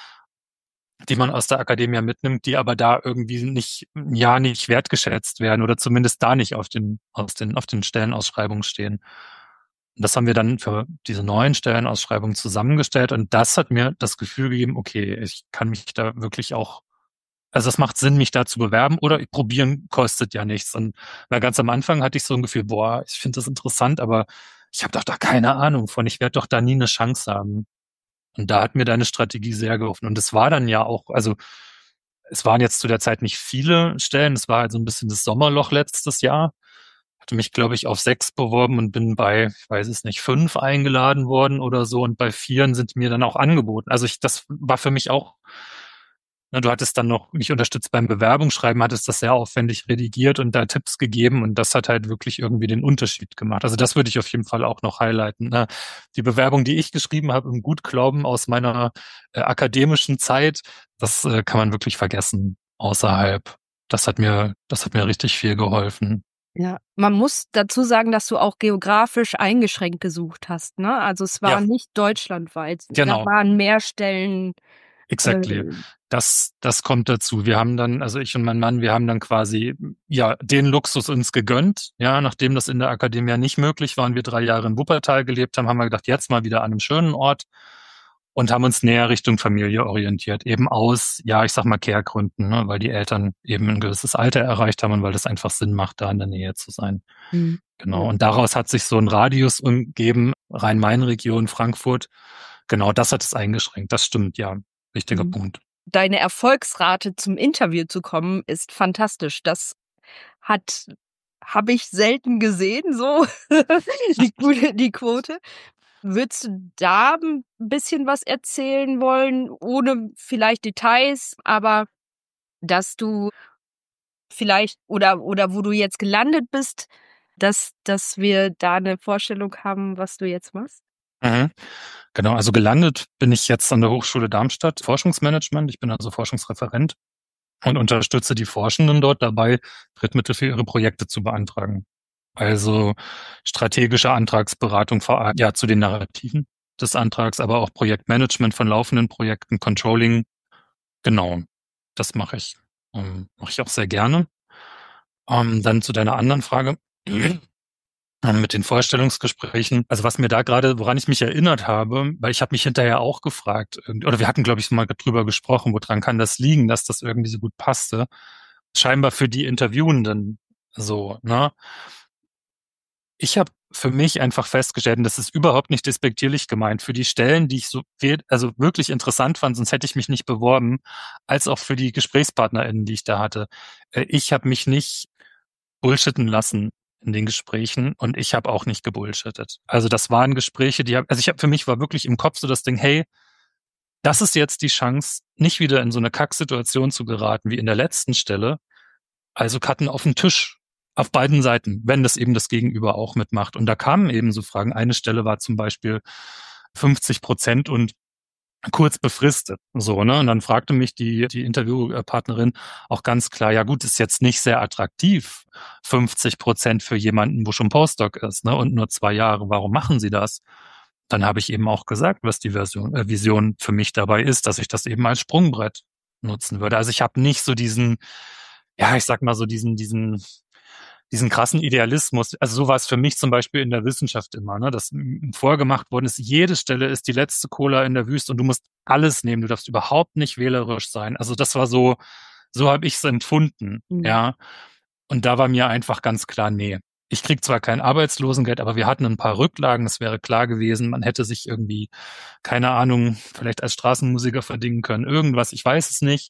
die man aus der Akademie mitnimmt, die aber da irgendwie nicht, ja, nicht wertgeschätzt werden oder zumindest da nicht auf den, aus den, auf den Stellenausschreibungen stehen. Und das haben wir dann für diese neuen Stellenausschreibungen zusammengestellt und das hat mir das Gefühl gegeben, okay, ich kann mich da wirklich auch, also es macht Sinn, mich da zu bewerben oder probieren kostet ja nichts. Und weil ganz am Anfang hatte ich so ein Gefühl, boah, ich finde das interessant, aber ich habe doch da keine Ahnung von, ich werde doch da nie eine Chance haben. Und da hat mir deine Strategie sehr geholfen. Und es war dann ja auch, also es waren jetzt zu der Zeit nicht viele Stellen, es war halt so ein bisschen das Sommerloch letztes Jahr. Hatte mich, glaube ich, auf sechs beworben und bin bei, ich weiß es nicht, fünf eingeladen worden oder so. Und bei vieren sind mir dann auch angeboten. Also ich, das war für mich auch Na, du hattest dann noch mich unterstützt beim Bewerbungsschreiben, hattest das sehr aufwendig redigiert und da Tipps gegeben und das hat halt wirklich irgendwie den Unterschied gemacht. Also das würde ich auf jeden Fall auch noch highlighten. Ne? Die Bewerbung, die ich geschrieben habe, im Gutglauben aus meiner äh, akademischen Zeit, das äh, kann man wirklich vergessen außerhalb. Das hat mir, das hat mir richtig viel geholfen. Ja, man muss dazu sagen, dass du auch geografisch eingeschränkt gesucht hast, ne? Also es war Ja. nicht deutschlandweit. Genau. Da waren mehr Stellen. Exactly. Äh, Das, das kommt dazu. Wir haben dann, also ich und mein Mann, wir haben dann quasi, ja, den Luxus uns gegönnt. Ja, nachdem das in der Akademie nicht möglich war und wir drei Jahre in Wuppertal gelebt haben, haben wir gedacht, jetzt mal wieder an einem schönen Ort und haben uns näher Richtung Familie orientiert. Eben aus, ja, ich sag mal Kehrgründen, ne, weil die Eltern eben ein gewisses Alter erreicht haben und weil das einfach Sinn macht, da in der Nähe zu sein. Mhm. Genau. Und daraus hat sich so ein Radius umgeben, Rhein-Main-Region, Frankfurt. Genau, das hat es eingeschränkt. Das stimmt, ja. Wichtiger Mhm. Punkt. Deine Erfolgsrate zum Interview zu kommen ist fantastisch. Das hat habe ich selten gesehen, so die, die Quote. Würdest du da ein bisschen was erzählen wollen, ohne vielleicht Details, aber dass du vielleicht oder oder wo du jetzt gelandet bist, dass dass wir da eine Vorstellung haben, was du jetzt machst? Mhm. Genau, also gelandet bin ich jetzt an der Hochschule Darmstadt, Forschungsmanagement. Ich bin also Forschungsreferent und unterstütze die Forschenden dort dabei, Drittmittel für ihre Projekte zu beantragen. Also strategische Antragsberatung vor allem, ja, zu den Narrativen des Antrags, aber auch Projektmanagement von laufenden Projekten, Controlling. Genau, das mache ich. Ähm, mache ich auch sehr gerne. Ähm, dann zu deiner anderen Frage. Mit den Vorstellungsgesprächen. Also was mir da gerade, woran ich mich erinnert habe, weil ich habe mich hinterher auch gefragt, oder wir hatten, glaube ich, mal drüber gesprochen, woran kann das liegen, dass das irgendwie so gut passte. Scheinbar für die Interviewenden so, ne? Ich habe für mich einfach festgestellt, und das ist überhaupt nicht despektierlich gemeint, für die Stellen, die ich so also wirklich interessant fand, sonst hätte ich mich nicht beworben, als auch für die GesprächspartnerInnen, die ich da hatte. Ich habe mich nicht bullshitten lassen in den Gesprächen und ich habe auch nicht gebullshittet. Also das waren Gespräche, die hab, also ich habe für mich war wirklich im Kopf so das Ding, hey, das ist jetzt die Chance, nicht wieder in so eine Kacksituation zu geraten wie in der letzten Stelle. Also Karten auf den Tisch auf beiden Seiten, wenn das eben das Gegenüber auch mitmacht. Und da kamen eben so Fragen. Eine Stelle war zum Beispiel fünfzig Prozent und kurz befristet, so, ne? Und dann fragte mich die, die Interviewpartnerin auch ganz klar, ja gut, ist jetzt nicht sehr attraktiv, fünfzig Prozent für jemanden, wo schon Postdoc ist, ne? Und nur zwei Jahre. Warum machen Sie das? Dann habe ich eben auch gesagt, was die Version, äh, Vision für mich dabei ist, dass ich das eben als Sprungbrett nutzen würde. Also ich habe nicht so diesen, ja, ich sag mal so diesen, diesen, diesen krassen Idealismus. Also so war es für mich zum Beispiel in der Wissenschaft immer, ne, dass vorgemacht worden ist, jede Stelle ist die letzte Cola in der Wüste und du musst alles nehmen, du darfst überhaupt nicht wählerisch sein. Also das war so, so habe ich es empfunden, Mhm. ja. Und da war mir einfach ganz klar, nee. Ich krieg zwar kein Arbeitslosengeld, aber wir hatten ein paar Rücklagen, es wäre klar gewesen, man hätte sich irgendwie, keine Ahnung, vielleicht als Straßenmusiker verdienen können, irgendwas, ich weiß es nicht.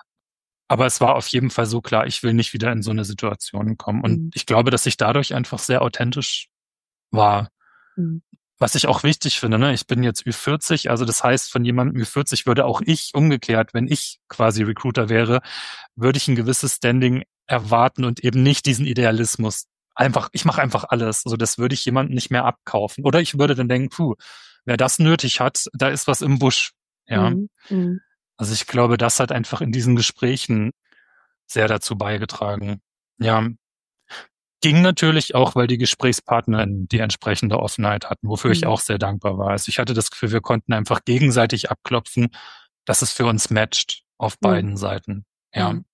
Aber es war auf jeden Fall so klar, ich will nicht wieder in so eine Situation kommen. Und Mhm. ich glaube, dass ich dadurch einfach sehr authentisch war. Mhm. Was ich auch wichtig finde, ne? Ich bin jetzt Ü vierzig, also das heißt, von jemandem Ü vierzig würde auch ich umgekehrt, wenn ich quasi Recruiter wäre, würde ich ein gewisses Standing erwarten und eben nicht diesen Idealismus. Einfach, ich mache einfach alles. Also das würde ich jemandem nicht mehr abkaufen. Oder ich würde dann denken, puh, wer das nötig hat, da ist was im Busch. Ja. Mhm. Mhm. Also ich glaube, das hat einfach in diesen Gesprächen sehr dazu beigetragen. Ja, ging natürlich auch, weil die GesprächspartnerInnen die entsprechende Offenheit hatten, wofür ich Mhm. auch sehr dankbar war. Also ich hatte das Gefühl, wir konnten einfach gegenseitig abklopfen, dass es für uns matcht auf Mhm. beiden Seiten. Ja. Mhm.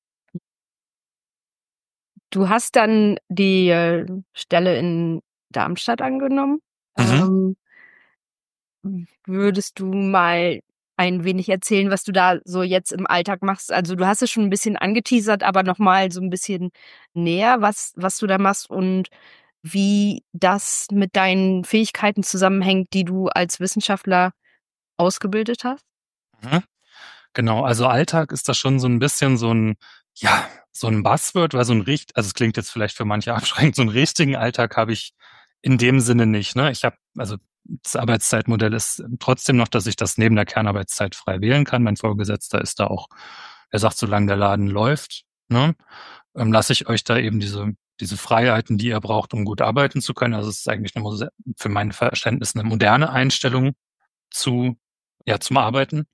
Du hast dann die äh, Stelle in Darmstadt angenommen. Mhm. Ähm, würdest du mal ein wenig erzählen, was du da so jetzt im Alltag machst? Also du hast es schon ein bisschen angeteasert, aber noch mal so ein bisschen näher, was was du da machst und wie das mit deinen Fähigkeiten zusammenhängt, die du als Wissenschaftler ausgebildet hast? Mhm. Genau, also Alltag ist das schon so ein bisschen so ein, ja, so ein Buzzword, weil so ein richt, also es klingt jetzt vielleicht für manche abschreckend, so einen richtigen Alltag habe ich in dem Sinne nicht, ne? Ich habe, also das Arbeitszeitmodell ist trotzdem noch, dass ich das neben der Kernarbeitszeit frei wählen kann. Mein Vorgesetzter ist da auch Er sagt, solange der Laden läuft, ne, ähm, lasse ich euch da eben diese diese Freiheiten, die ihr braucht, um gut arbeiten zu können. Also es ist eigentlich eine, für mein Verständnis eine moderne Einstellung zu, ja, zum Arbeiten.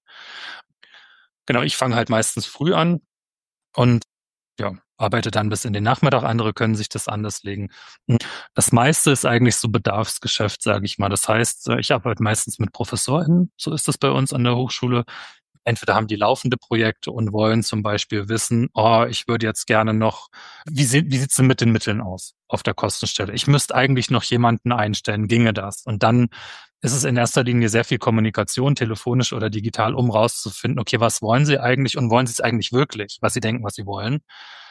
Genau, ich fange halt meistens früh an und ja, arbeite dann bis in den Nachmittag. Andere können sich das anders legen. Das meiste ist eigentlich so Bedarfsgeschäft, sage ich mal. Das heißt, ich arbeite meistens mit ProfessorInnen, so ist das bei uns an der Hochschule. Entweder haben die laufende Projekte und wollen zum Beispiel wissen, oh, ich würde jetzt gerne noch, wie, sieht, wie sieht's denn mit den Mitteln aus auf der Kostenstelle? Ich müsste eigentlich noch jemanden einstellen, ginge das? Und dann ist es in erster Linie sehr viel Kommunikation, telefonisch oder digital, um rauszufinden, okay, was wollen Sie eigentlich und wollen Sie es eigentlich wirklich, was Sie denken, was Sie wollen?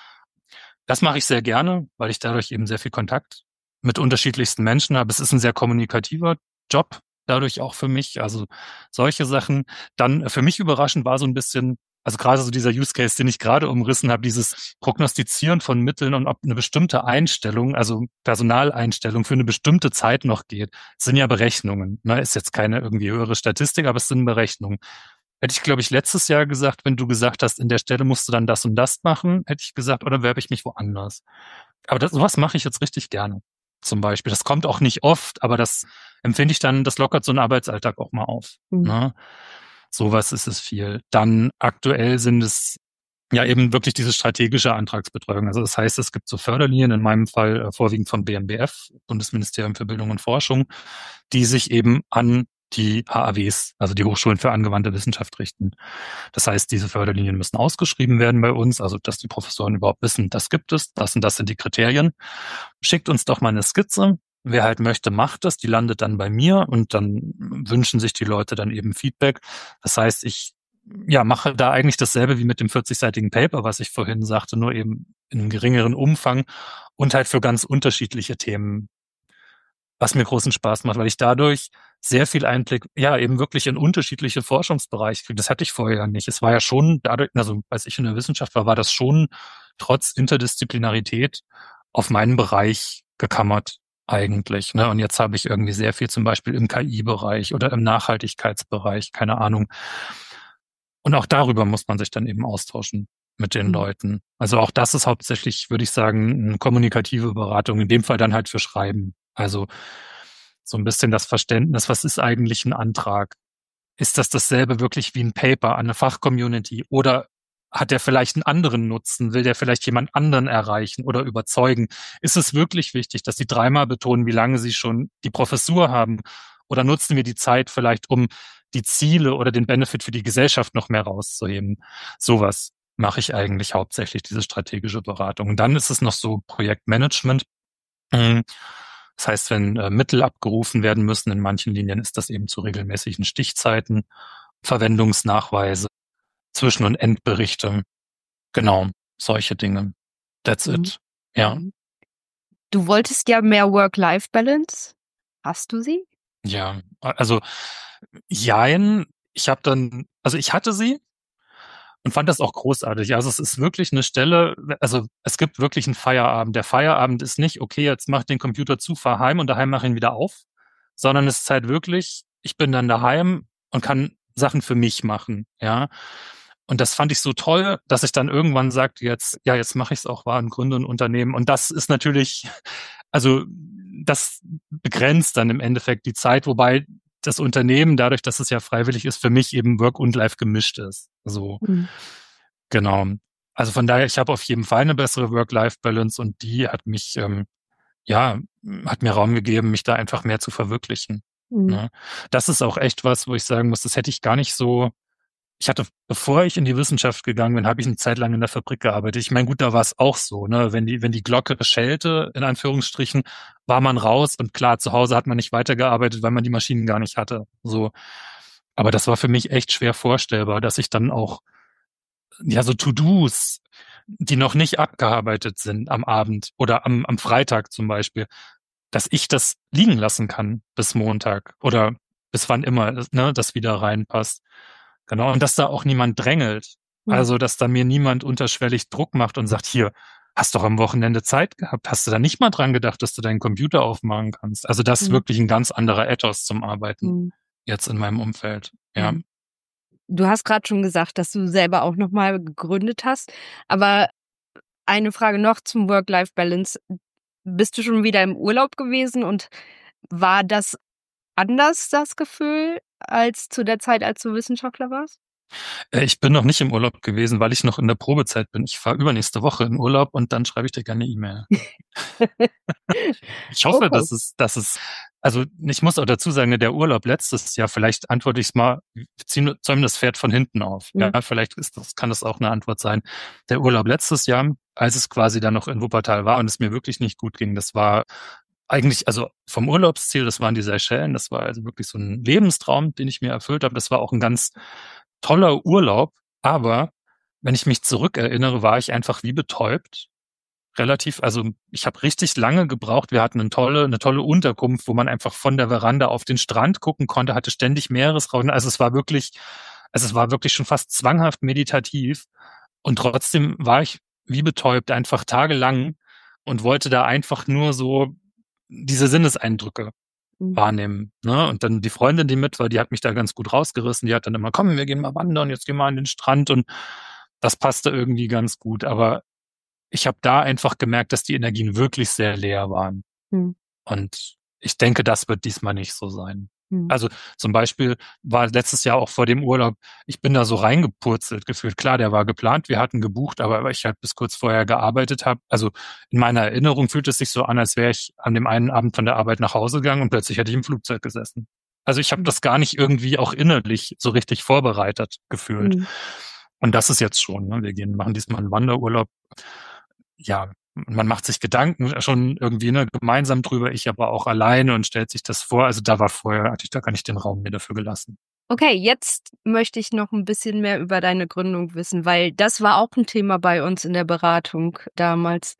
Das mache ich sehr gerne, weil ich dadurch eben sehr viel Kontakt mit unterschiedlichsten Menschen habe. Es ist ein sehr kommunikativer Job, dadurch auch für mich. Also solche Sachen. Dann für mich überraschend war so ein bisschen, also gerade so dieser Use Case, den ich gerade umrissen habe, dieses Prognostizieren von Mitteln und ob eine bestimmte Einstellung, also Personaleinstellung für eine bestimmte Zeit noch geht. Das sind ja Berechnungen. Ne? Ist jetzt keine irgendwie höhere Statistik, aber es sind Berechnungen. Hätte ich, glaube ich, letztes Jahr gesagt, wenn du gesagt hast, in der Stelle musst du dann das und das machen, hätte ich gesagt, oder werbe ich mich woanders. Aber das, sowas mache ich jetzt richtig gerne. Zum Beispiel. Das kommt auch nicht oft, aber das empfinde ich dann, das lockert so einen Arbeitsalltag auch mal auf. Mhm. Ne? Sowas ist es viel. Dann aktuell sind es ja eben wirklich diese strategische Antragsbetreuung. Also das heißt, es gibt so Förderlinien, in meinem Fall äh, vorwiegend vom B M B F, Bundesministerium für Bildung und Forschung, die sich eben an die H A Ws, also die Hochschulen für angewandte Wissenschaft, richten. Das heißt, diese Förderlinien müssen ausgeschrieben werden bei uns, also dass die Professoren überhaupt wissen, das gibt es, das und das sind die Kriterien. Schickt uns doch mal eine Skizze. Wer halt möchte, macht das. Die landet dann bei mir und dann wünschen sich die Leute dann eben Feedback. Das heißt, ich ja mache da eigentlich dasselbe wie mit dem vierzigseitigen Paper, was ich vorhin sagte, nur eben in einem geringeren Umfang und halt für ganz unterschiedliche Themen, was mir großen Spaß macht, weil ich dadurch sehr viel Einblick, ja, eben wirklich in unterschiedliche Forschungsbereiche kriege. Das hatte ich vorher ja nicht. Es war ja schon dadurch, also als ich in der Wissenschaft war, war das schon trotz Interdisziplinarität auf meinen Bereich gekammert eigentlich. Ne? Und jetzt habe ich irgendwie sehr viel zum Beispiel im K I-Bereich oder im Nachhaltigkeitsbereich, keine Ahnung. Und auch darüber muss man sich dann eben austauschen mit den mhm. Leuten. Also auch das ist hauptsächlich, würde ich sagen, eine kommunikative Beratung, in dem Fall dann halt für Schreiben. Also so ein bisschen das Verständnis, was ist eigentlich ein Antrag? Ist das dasselbe wirklich wie ein Paper an eine Fachcommunity? Oder hat der vielleicht einen anderen Nutzen? Will der vielleicht jemand anderen erreichen oder überzeugen? Ist es wirklich wichtig, dass sie dreimal betonen, wie lange sie schon die Professur haben? Oder nutzen wir die Zeit vielleicht, um die Ziele oder den Benefit für die Gesellschaft noch mehr rauszuheben? Sowas mache ich eigentlich hauptsächlich, diese strategische Beratung. Und dann ist es noch so Projektmanagement. Das heißt, wenn äh, Mittel abgerufen werden müssen, in manchen Linien ist das eben zu regelmäßigen Stichzeiten, Verwendungsnachweise, Zwischen- und Endberichte. Genau, solche Dinge. That's mhm. it. Ja. Du wolltest ja mehr Work-Life-Balance. Hast du sie? Ja, also jein. Ich habe dann, also ich hatte sie und fand das auch großartig. Also es ist wirklich eine Stelle, also es gibt wirklich einen Feierabend. Der Feierabend ist nicht, okay, jetzt mach ich den Computer zu, fahr heim und daheim mach ihn wieder auf, sondern es ist halt wirklich, ich bin dann daheim und kann Sachen für mich machen, ja. Und das fand ich so toll, dass ich dann irgendwann sagte, jetzt, ja, jetzt mache ich es auch wahr und gründe ein Unternehmen. Und das ist natürlich, also das begrenzt dann im Endeffekt die Zeit, wobei das Unternehmen, dadurch, dass es ja freiwillig ist, für mich eben Work und Life gemischt ist. So, mhm. Genau. Also von daher, ich habe auf jeden Fall eine bessere Work-Life-Balance und die hat mich, ähm, ja, hat mir Raum gegeben, mich da einfach mehr zu verwirklichen. Mhm. Ne? Das ist auch echt was, wo ich sagen muss, das hätte ich gar nicht so. Ich hatte, bevor ich in die Wissenschaft gegangen bin, habe ich eine Zeit lang in der Fabrik gearbeitet. Ich meine, gut, da war es auch so, ne? Wenn die, wenn die Glocke schellte, in Anführungsstrichen, war man raus und klar, zu Hause hat man nicht weitergearbeitet, weil man die Maschinen gar nicht hatte. So. Aber das war für mich echt schwer vorstellbar, dass ich dann auch, ja, so To-Dos, die noch nicht abgearbeitet sind am Abend oder am, am Freitag zum Beispiel, dass ich das liegen lassen kann bis Montag oder bis wann immer, ne, das wieder reinpasst. Genau, und dass da auch niemand drängelt. Mhm. Also, dass da mir niemand unterschwellig Druck macht und sagt, hier, hast doch am Wochenende Zeit gehabt. Hast du da nicht mal dran gedacht, dass du deinen Computer aufmachen kannst? Also das mhm. ist wirklich ein ganz anderer Ethos zum Arbeiten mhm. jetzt in meinem Umfeld. Ja. Du hast gerade schon gesagt, dass du selber auch nochmal gegründet hast. Aber eine Frage noch zum Work-Life-Balance. Bist du schon wieder im Urlaub gewesen und war das anders, das Gefühl, als zu der Zeit, als du Wissenschaftler warst? Äh, Ich bin noch nicht im Urlaub gewesen, weil ich noch in der Probezeit bin. Ich fahre übernächste Woche in Urlaub und dann schreibe ich dir gerne eine E-Mail. Ich hoffe, Okay. dass es, dass es, also ich muss auch dazu sagen, ne, der Urlaub letztes Jahr, vielleicht antworte ich es mal, ziehen- zäumen das Pferd von hinten auf. Mhm. Ja, vielleicht ist das, kann das auch eine Antwort sein. Der Urlaub letztes Jahr, als es quasi dann noch in Wuppertal war und es mir wirklich nicht gut ging, das war eigentlich, also vom Urlaubsziel, das waren die Seychellen, das war also wirklich so ein Lebenstraum, den ich mir erfüllt habe. Das war auch ein ganz toller Urlaub, aber wenn ich mich zurückerinnere, war ich einfach wie betäubt. Relativ, also ich habe richtig lange gebraucht. Wir hatten eine tolle, eine tolle Unterkunft, wo man einfach von der Veranda auf den Strand gucken konnte, hatte ständig Meeresrauschen. Also es war wirklich, also es war wirklich schon fast zwanghaft meditativ. Und trotzdem war ich wie betäubt, einfach tagelang und wollte da einfach nur so diese Sinneseindrücke Mhm. wahrnehmen. Ne? Und dann die Freundin, die mit war, die hat mich da ganz gut rausgerissen. Die hat dann immer, komm, wir gehen mal wandern, jetzt gehen wir an den Strand. Und das passte irgendwie ganz gut. Aber ich habe da einfach gemerkt, dass die Energien wirklich sehr leer waren. Mhm. Und ich denke, das wird diesmal nicht so sein. Mhm. Also zum Beispiel war letztes Jahr auch vor dem Urlaub, ich bin da so reingepurzelt gefühlt. Klar, der war geplant, wir hatten gebucht, aber weil ich halt bis kurz vorher gearbeitet habe. Also in meiner Erinnerung fühlt es sich so an, als wäre ich an dem einen Abend von der Arbeit nach Hause gegangen und plötzlich hätte ich im Flugzeug gesessen. Also ich habe Mhm. das gar nicht irgendwie auch innerlich so richtig vorbereitet gefühlt. Mhm. Und das ist jetzt schon, ne? Wir gehen, machen diesmal einen Wanderurlaub. Ja, man macht sich Gedanken schon irgendwie ne, gemeinsam drüber, ich aber auch alleine und stellt sich das vor. Also da war vorher, hatte ich da gar nicht den Raum mir dafür gelassen. Okay, jetzt möchte ich noch ein bisschen mehr über deine Gründung wissen, weil das war auch ein Thema bei uns in der Beratung damals.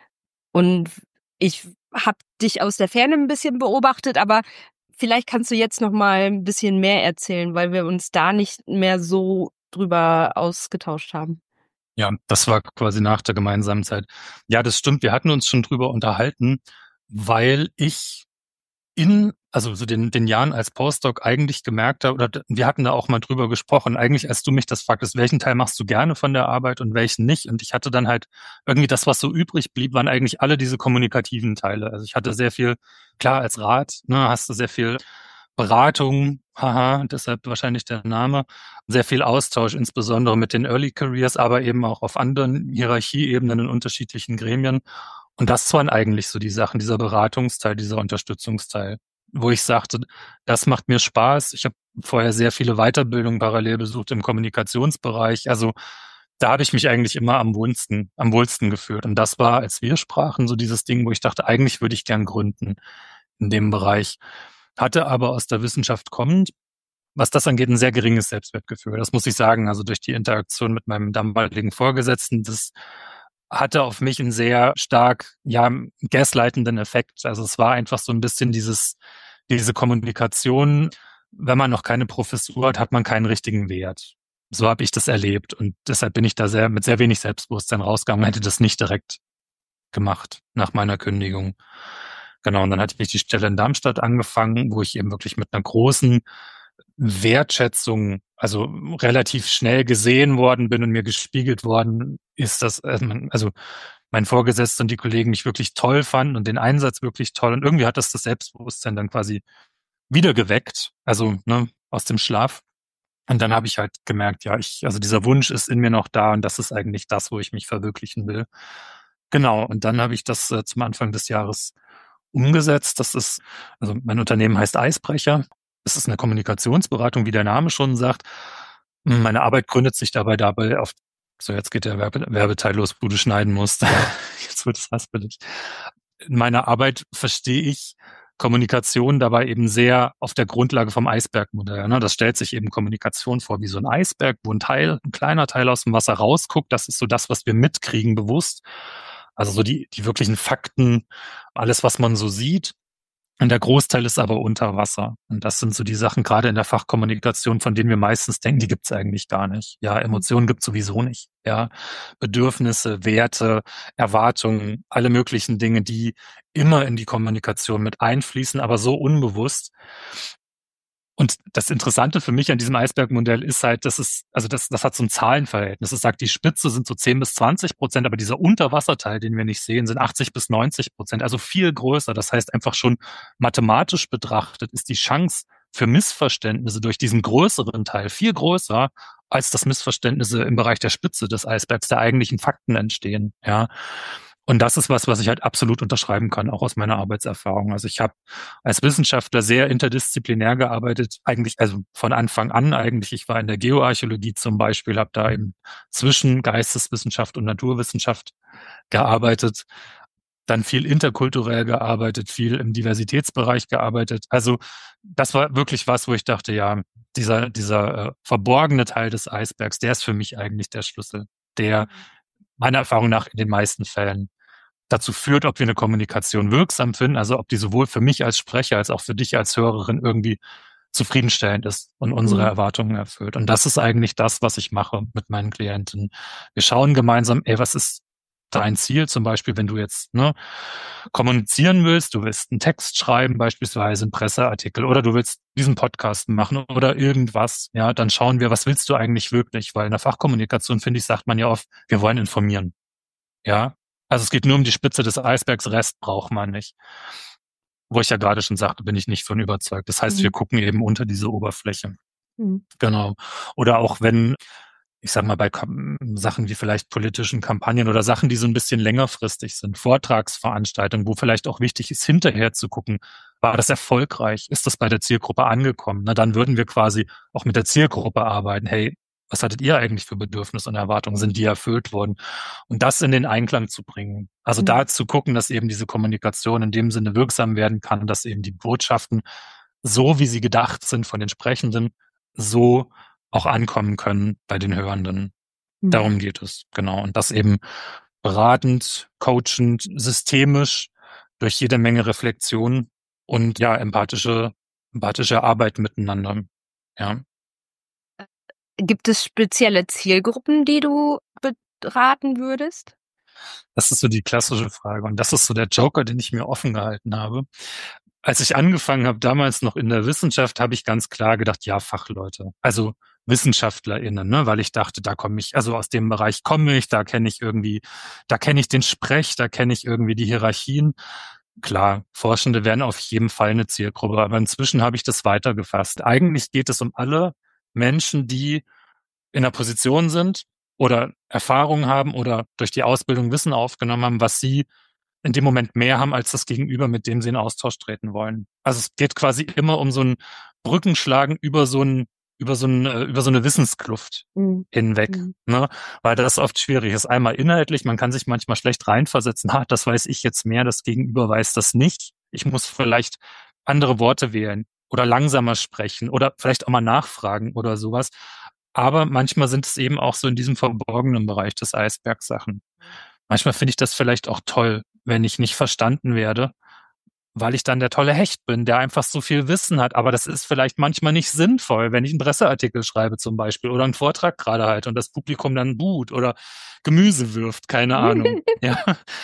Und ich habe dich aus der Ferne ein bisschen beobachtet, aber vielleicht kannst du jetzt noch mal ein bisschen mehr erzählen, weil wir uns da nicht mehr so drüber ausgetauscht haben. Ja, das war quasi nach der gemeinsamen Zeit. Ja, das stimmt. Wir hatten uns schon drüber unterhalten, weil ich in, also so den, den Jahren als Postdoc eigentlich gemerkt habe, oder d- wir hatten da auch mal drüber gesprochen, eigentlich als du mich das fragtest, welchen Teil machst du gerne von der Arbeit und welchen nicht? Und ich hatte dann halt irgendwie das, was so übrig blieb, waren eigentlich alle diese kommunikativen Teile. Also ich hatte sehr viel, klar als Rat, ne, hast du sehr viel Beratung, haha, deshalb wahrscheinlich der Name, sehr viel Austausch, insbesondere mit den Early Careers, aber eben auch auf anderen Hierarchieebenen in unterschiedlichen Gremien. Und das waren eigentlich so die Sachen, dieser Beratungsteil, dieser Unterstützungsteil, wo ich sagte, das macht mir Spaß. Ich habe vorher sehr viele Weiterbildungen parallel besucht im Kommunikationsbereich. Also da habe ich mich eigentlich immer am wohlsten, am wohlsten gefühlt. Und das war, als wir sprachen, so dieses Ding, wo ich dachte, eigentlich würde ich gern gründen in dem Bereich. Hatte aber aus der Wissenschaft kommend, was das angeht, ein sehr geringes Selbstwertgefühl. Das muss ich sagen. Also durch die Interaktion mit meinem damaligen Vorgesetzten, das hatte auf mich einen sehr stark, ja, gaslightenden Effekt. Also es war einfach so ein bisschen dieses, diese Kommunikation. Wenn man noch keine Professur hat, hat man keinen richtigen Wert. So habe ich das erlebt. Und deshalb bin ich da sehr, mit sehr wenig Selbstbewusstsein rausgegangen, hätte das nicht direkt gemacht nach meiner Kündigung. Genau. Und dann hatte ich die Stelle in Darmstadt angefangen, wo ich eben wirklich mit einer großen Wertschätzung, also relativ schnell gesehen worden bin und mir gespiegelt worden ist, dass, also mein Vorgesetzter und die Kollegen mich wirklich toll fanden und den Einsatz wirklich toll. Und irgendwie hat das das Selbstbewusstsein dann quasi wieder geweckt, also ne, aus dem Schlaf. Und dann habe ich halt gemerkt, ja, ich, also dieser Wunsch ist in mir noch da und das ist eigentlich das, wo ich mich verwirklichen will. Genau. Und dann habe ich das äh, zum Anfang des Jahres umgesetzt. Das ist, also mein Unternehmen heißt Eisbrecher. Es ist eine Kommunikationsberatung, wie der Name schon sagt. Meine Arbeit gründet sich dabei dabei auf, so jetzt geht der Werbe, Werbeteil los, wo du schneiden musst. Jetzt wird es haspelig. In meiner Arbeit verstehe ich Kommunikation dabei eben sehr auf der Grundlage vom Eisbergmodell. Ne? Das stellt sich eben Kommunikation vor wie so ein Eisberg, wo ein Teil, ein kleiner Teil aus dem Wasser rausguckt. Das ist so das, was wir mitkriegen bewusst. Also so die, die wirklichen Fakten, alles, was man so sieht. Und der Großteil ist aber unter Wasser. Und das sind so die Sachen, gerade in der Fachkommunikation, von denen wir meistens denken, die gibt's eigentlich gar nicht. Ja, Emotionen gibt's sowieso nicht. Ja, Bedürfnisse, Werte, Erwartungen, alle möglichen Dinge, die immer in die Kommunikation mit einfließen, aber so unbewusst. Und das Interessante für mich an diesem Eisbergmodell ist halt, dass es, also das, das hat so ein Zahlenverhältnis. Es sagt, die Spitze sind so zehn bis zwanzig Prozent, aber dieser Unterwasserteil, den wir nicht sehen, sind achtzig bis neunzig Prozent, also viel größer. Das heißt, einfach schon mathematisch betrachtet ist die Chance für Missverständnisse durch diesen größeren Teil viel größer, als dass Missverständnisse im Bereich der Spitze des Eisbergs der eigentlichen Fakten entstehen, ja. Und das ist was, was ich halt absolut unterschreiben kann, auch aus meiner Arbeitserfahrung. Also ich habe als Wissenschaftler sehr interdisziplinär gearbeitet, eigentlich, also von Anfang an eigentlich. Ich war in der Geoarchäologie zum Beispiel, habe da eben zwischen Geisteswissenschaft und Naturwissenschaft gearbeitet, dann viel interkulturell gearbeitet, viel im Diversitätsbereich gearbeitet. Also das war wirklich was, wo ich dachte, ja, dieser, dieser äh, verborgene Teil des Eisbergs, der ist für mich eigentlich der Schlüssel, der meiner Erfahrung nach in den meisten Fällen dazu führt, ob wir eine Kommunikation wirksam finden, also ob die sowohl für mich als Sprecher als auch für dich als Hörerin irgendwie zufriedenstellend ist und unsere Mhm. Erwartungen erfüllt. Und das ist eigentlich das, was ich mache mit meinen Klienten. Wir schauen gemeinsam, ey, was ist dein Ziel? Zum Beispiel, wenn du jetzt ne, kommunizieren willst, du willst einen Text schreiben, beispielsweise einen Presseartikel, oder du willst diesen Podcast machen oder irgendwas, ja, dann schauen wir, was willst du eigentlich wirklich? Weil in der Fachkommunikation, finde ich, sagt man ja oft, wir wollen informieren. Ja, also es geht nur um die Spitze des Eisbergs, Rest braucht man nicht. Wo ich ja gerade schon sagte, bin ich nicht von überzeugt. Das heißt, Mhm. wir gucken eben unter diese Oberfläche. Mhm. Genau. Oder auch wenn, ich sag mal, bei Kam- Sachen wie vielleicht politischen Kampagnen oder Sachen, die so ein bisschen längerfristig sind, Vortragsveranstaltungen, wo vielleicht auch wichtig ist, hinterher zu gucken, war das erfolgreich? Ist das bei der Zielgruppe angekommen? Na, dann würden wir quasi auch mit der Zielgruppe arbeiten. Hey, was hattet ihr eigentlich für Bedürfnisse und Erwartungen? Sind die erfüllt worden? Und das in den Einklang zu bringen. Also Mhm. da zu gucken, dass eben diese Kommunikation in dem Sinne wirksam werden kann, dass eben die Botschaften, so wie sie gedacht sind von den Sprechenden, so auch ankommen können bei den Hörenden. Mhm. Darum geht es, genau. Und das eben beratend, coachend, systemisch, durch jede Menge Reflexion und ja, empathische, empathische Arbeit miteinander. Ja. Gibt es spezielle Zielgruppen, die du beraten würdest? Das ist so die klassische Frage. Und das ist so der Joker, den ich mir offen gehalten habe. Als ich angefangen habe, damals noch in der Wissenschaft, habe ich ganz klar gedacht, ja, Fachleute. Also WissenschaftlerInnen, ne, weil ich dachte, da komme ich, also aus dem Bereich komme ich, da kenne ich irgendwie, da kenne ich den Sprech, da kenne ich irgendwie die Hierarchien. Klar, Forschende werden auf jeden Fall eine Zielgruppe, aber inzwischen habe ich das weitergefasst. Eigentlich geht es um alle Menschen, die in einer Position sind oder Erfahrung haben oder durch die Ausbildung Wissen aufgenommen haben, was sie in dem Moment mehr haben als das Gegenüber, mit dem sie in Austausch treten wollen. Also es geht quasi immer um so ein Brückenschlagen über so ein über so ein äh, über so eine Wissenskluft Mhm. hinweg, Mhm. ne? Weil das oft schwierig ist. Einmal inhaltlich, man kann sich manchmal schlecht reinversetzen. Ha, das weiß ich jetzt mehr, das Gegenüber weiß das nicht. Ich muss vielleicht andere Worte wählen oder langsamer sprechen oder vielleicht auch mal nachfragen oder sowas. Aber manchmal sind es eben auch so in diesem verborgenen Bereich des Eisbergs Sachen. Manchmal finde ich das vielleicht auch toll, wenn ich nicht verstanden werde, weil ich dann der tolle Hecht bin, der einfach so viel Wissen hat. Aber das ist vielleicht manchmal nicht sinnvoll, wenn ich einen Presseartikel schreibe zum Beispiel oder einen Vortrag gerade halte und das Publikum dann buht oder Gemüse wirft, keine Ahnung. Ja.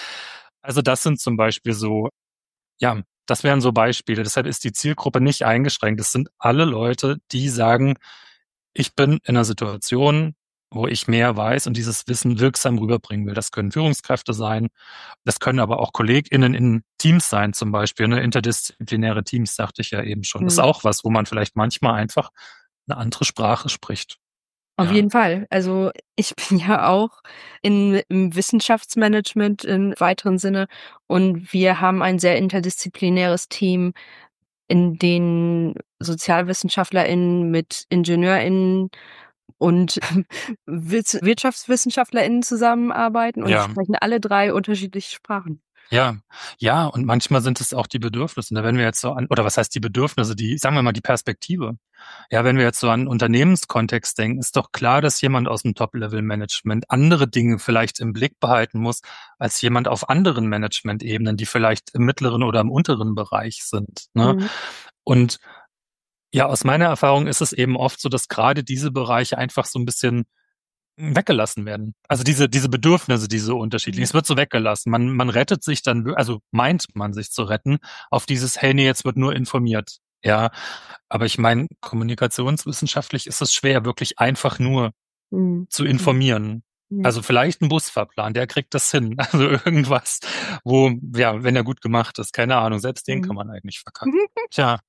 Also das sind zum Beispiel so, ja, das wären so Beispiele. Deshalb ist die Zielgruppe nicht eingeschränkt. Es sind alle Leute, die sagen, ich bin in einer Situation, wo ich mehr weiß und dieses Wissen wirksam rüberbringen will. Das können Führungskräfte sein, das können aber auch KollegInnen in Teams sein zum Beispiel. Ne? Interdisziplinäre Teams, sagte ich ja eben schon. Das ist Mhm. auch was, wo man vielleicht manchmal einfach eine andere Sprache spricht. Auf Ja. jeden Fall. Also ich bin ja auch in, im Wissenschaftsmanagement im weiteren Sinne und wir haben ein sehr interdisziplinäres Team, in dem SozialwissenschaftlerInnen mit IngenieurInnen und Wirts- WirtschaftswissenschaftlerInnen zusammenarbeiten und die Ja. sprechen alle drei unterschiedliche Sprachen. Ja, ja, und manchmal sind es auch die Bedürfnisse. Da wenn wir jetzt so an, oder was heißt die Bedürfnisse, die, sagen wir mal, die Perspektive. Ja, wenn wir jetzt so an Unternehmenskontext denken, ist doch klar, dass jemand aus dem Top-Level-Management andere Dinge vielleicht im Blick behalten muss, als jemand auf anderen Management-Ebenen, die vielleicht im mittleren oder im unteren Bereich sind. Ne? Mhm. Und ja, aus meiner Erfahrung ist es eben oft so, dass gerade diese Bereiche einfach so ein bisschen weggelassen werden. Also diese diese Bedürfnisse, diese unterschiedlichen. Mhm. Es wird so weggelassen. Man man rettet sich dann, also meint man sich zu retten, auf dieses, hey, nee, jetzt wird nur informiert. Ja, aber ich meine, kommunikationswissenschaftlich ist es schwer, wirklich einfach nur Mhm. zu informieren. Mhm. Also vielleicht ein Busfahrplan, der kriegt das hin. Also irgendwas, wo, ja, wenn er gut gemacht ist, keine Ahnung, selbst den Mhm. kann man eigentlich verkacken. Tja,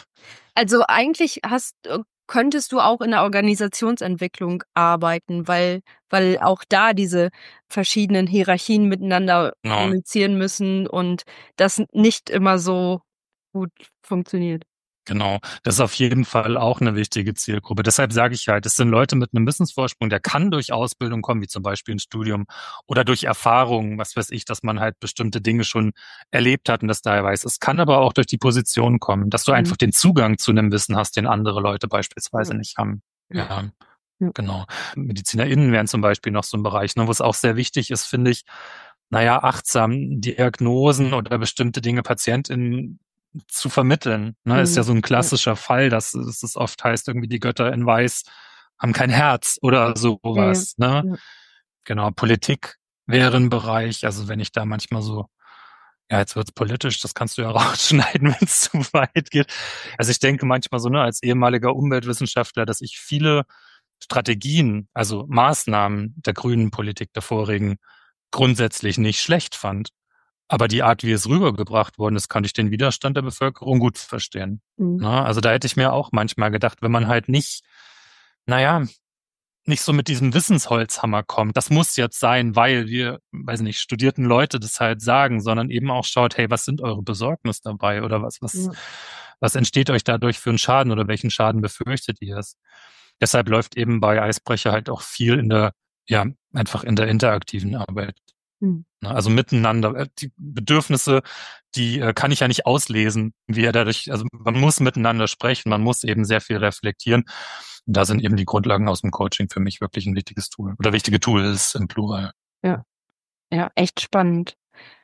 Also eigentlich hast, äh, könntest du auch in der Organisationsentwicklung arbeiten, weil, weil auch da diese verschiedenen Hierarchien miteinander genau. kommunizieren müssen und das nicht immer so gut funktioniert. Genau, das ist auf jeden Fall auch eine wichtige Zielgruppe. Deshalb sage ich halt, es sind Leute mit einem Wissensvorsprung, der kann durch Ausbildung kommen, wie zum Beispiel ein Studium oder durch Erfahrung, was weiß ich, dass man halt bestimmte Dinge schon erlebt hat und das daher weiß. Es kann aber auch durch die Position kommen, dass du Mhm. einfach den Zugang zu einem Wissen hast, den andere Leute beispielsweise Ja. nicht haben. Ja. Ja, Ja. genau. MedizinerInnen wären zum Beispiel noch so ein Bereich, ne, wo es auch sehr wichtig ist, finde ich, naja, achtsam Diagnosen oder bestimmte Dinge PatientInnen zu vermitteln. Ne, ist ja Mhm. so ein Ja. klassischer Fall, dass dass es oft heißt, irgendwie die Götter in Weiß haben kein Herz oder Ja, ja. sowas. Ne? Ja. Genau, Politik wäre ein Bereich. Also wenn ich da manchmal so, ja, jetzt wird's politisch, das kannst du ja rausschneiden, wenn es zu weit geht. Also ich denke manchmal so, ne, als ehemaliger Umweltwissenschaftler, dass ich viele Strategien, also Maßnahmen der grünen Politik der vorigen grundsätzlich nicht schlecht fand. Aber die Art, wie es rübergebracht worden ist, kann ich den Widerstand der Bevölkerung gut verstehen. Mhm. Na, also da hätte ich mir auch manchmal gedacht, wenn man halt nicht, naja, nicht so mit diesem Wissensholzhammer kommt, das muss jetzt sein, weil wir, weiß nicht, studierten Leute das halt sagen, sondern eben auch schaut, hey, was sind eure Besorgnisse dabei oder was, was, Ja. was entsteht euch dadurch für einen Schaden oder welchen Schaden befürchtet ihr es? Deshalb läuft eben bei Eisbrecher halt auch viel in der, ja, einfach in der interaktiven Arbeit. Mhm. Also miteinander. Die Bedürfnisse, die äh, kann ich ja nicht auslesen, wie er dadurch, also man muss miteinander sprechen, man muss eben sehr viel reflektieren. Und da sind eben die Grundlagen aus dem Coaching für mich wirklich ein wichtiges Tool. Oder wichtige Tool ist im Plural. Ja. Ja, echt spannend.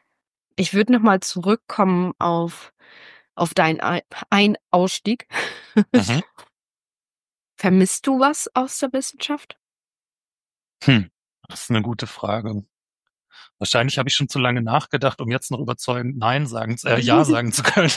Ich würde noch mal zurückkommen auf, auf deinen Ei- Ein-Ausstieg. Mhm. Vermisst du was aus der Wissenschaft? Hm. Das ist eine gute Frage. Wahrscheinlich habe ich schon zu lange nachgedacht, um jetzt noch überzeugend Nein sagen, äh, Ja sagen zu können.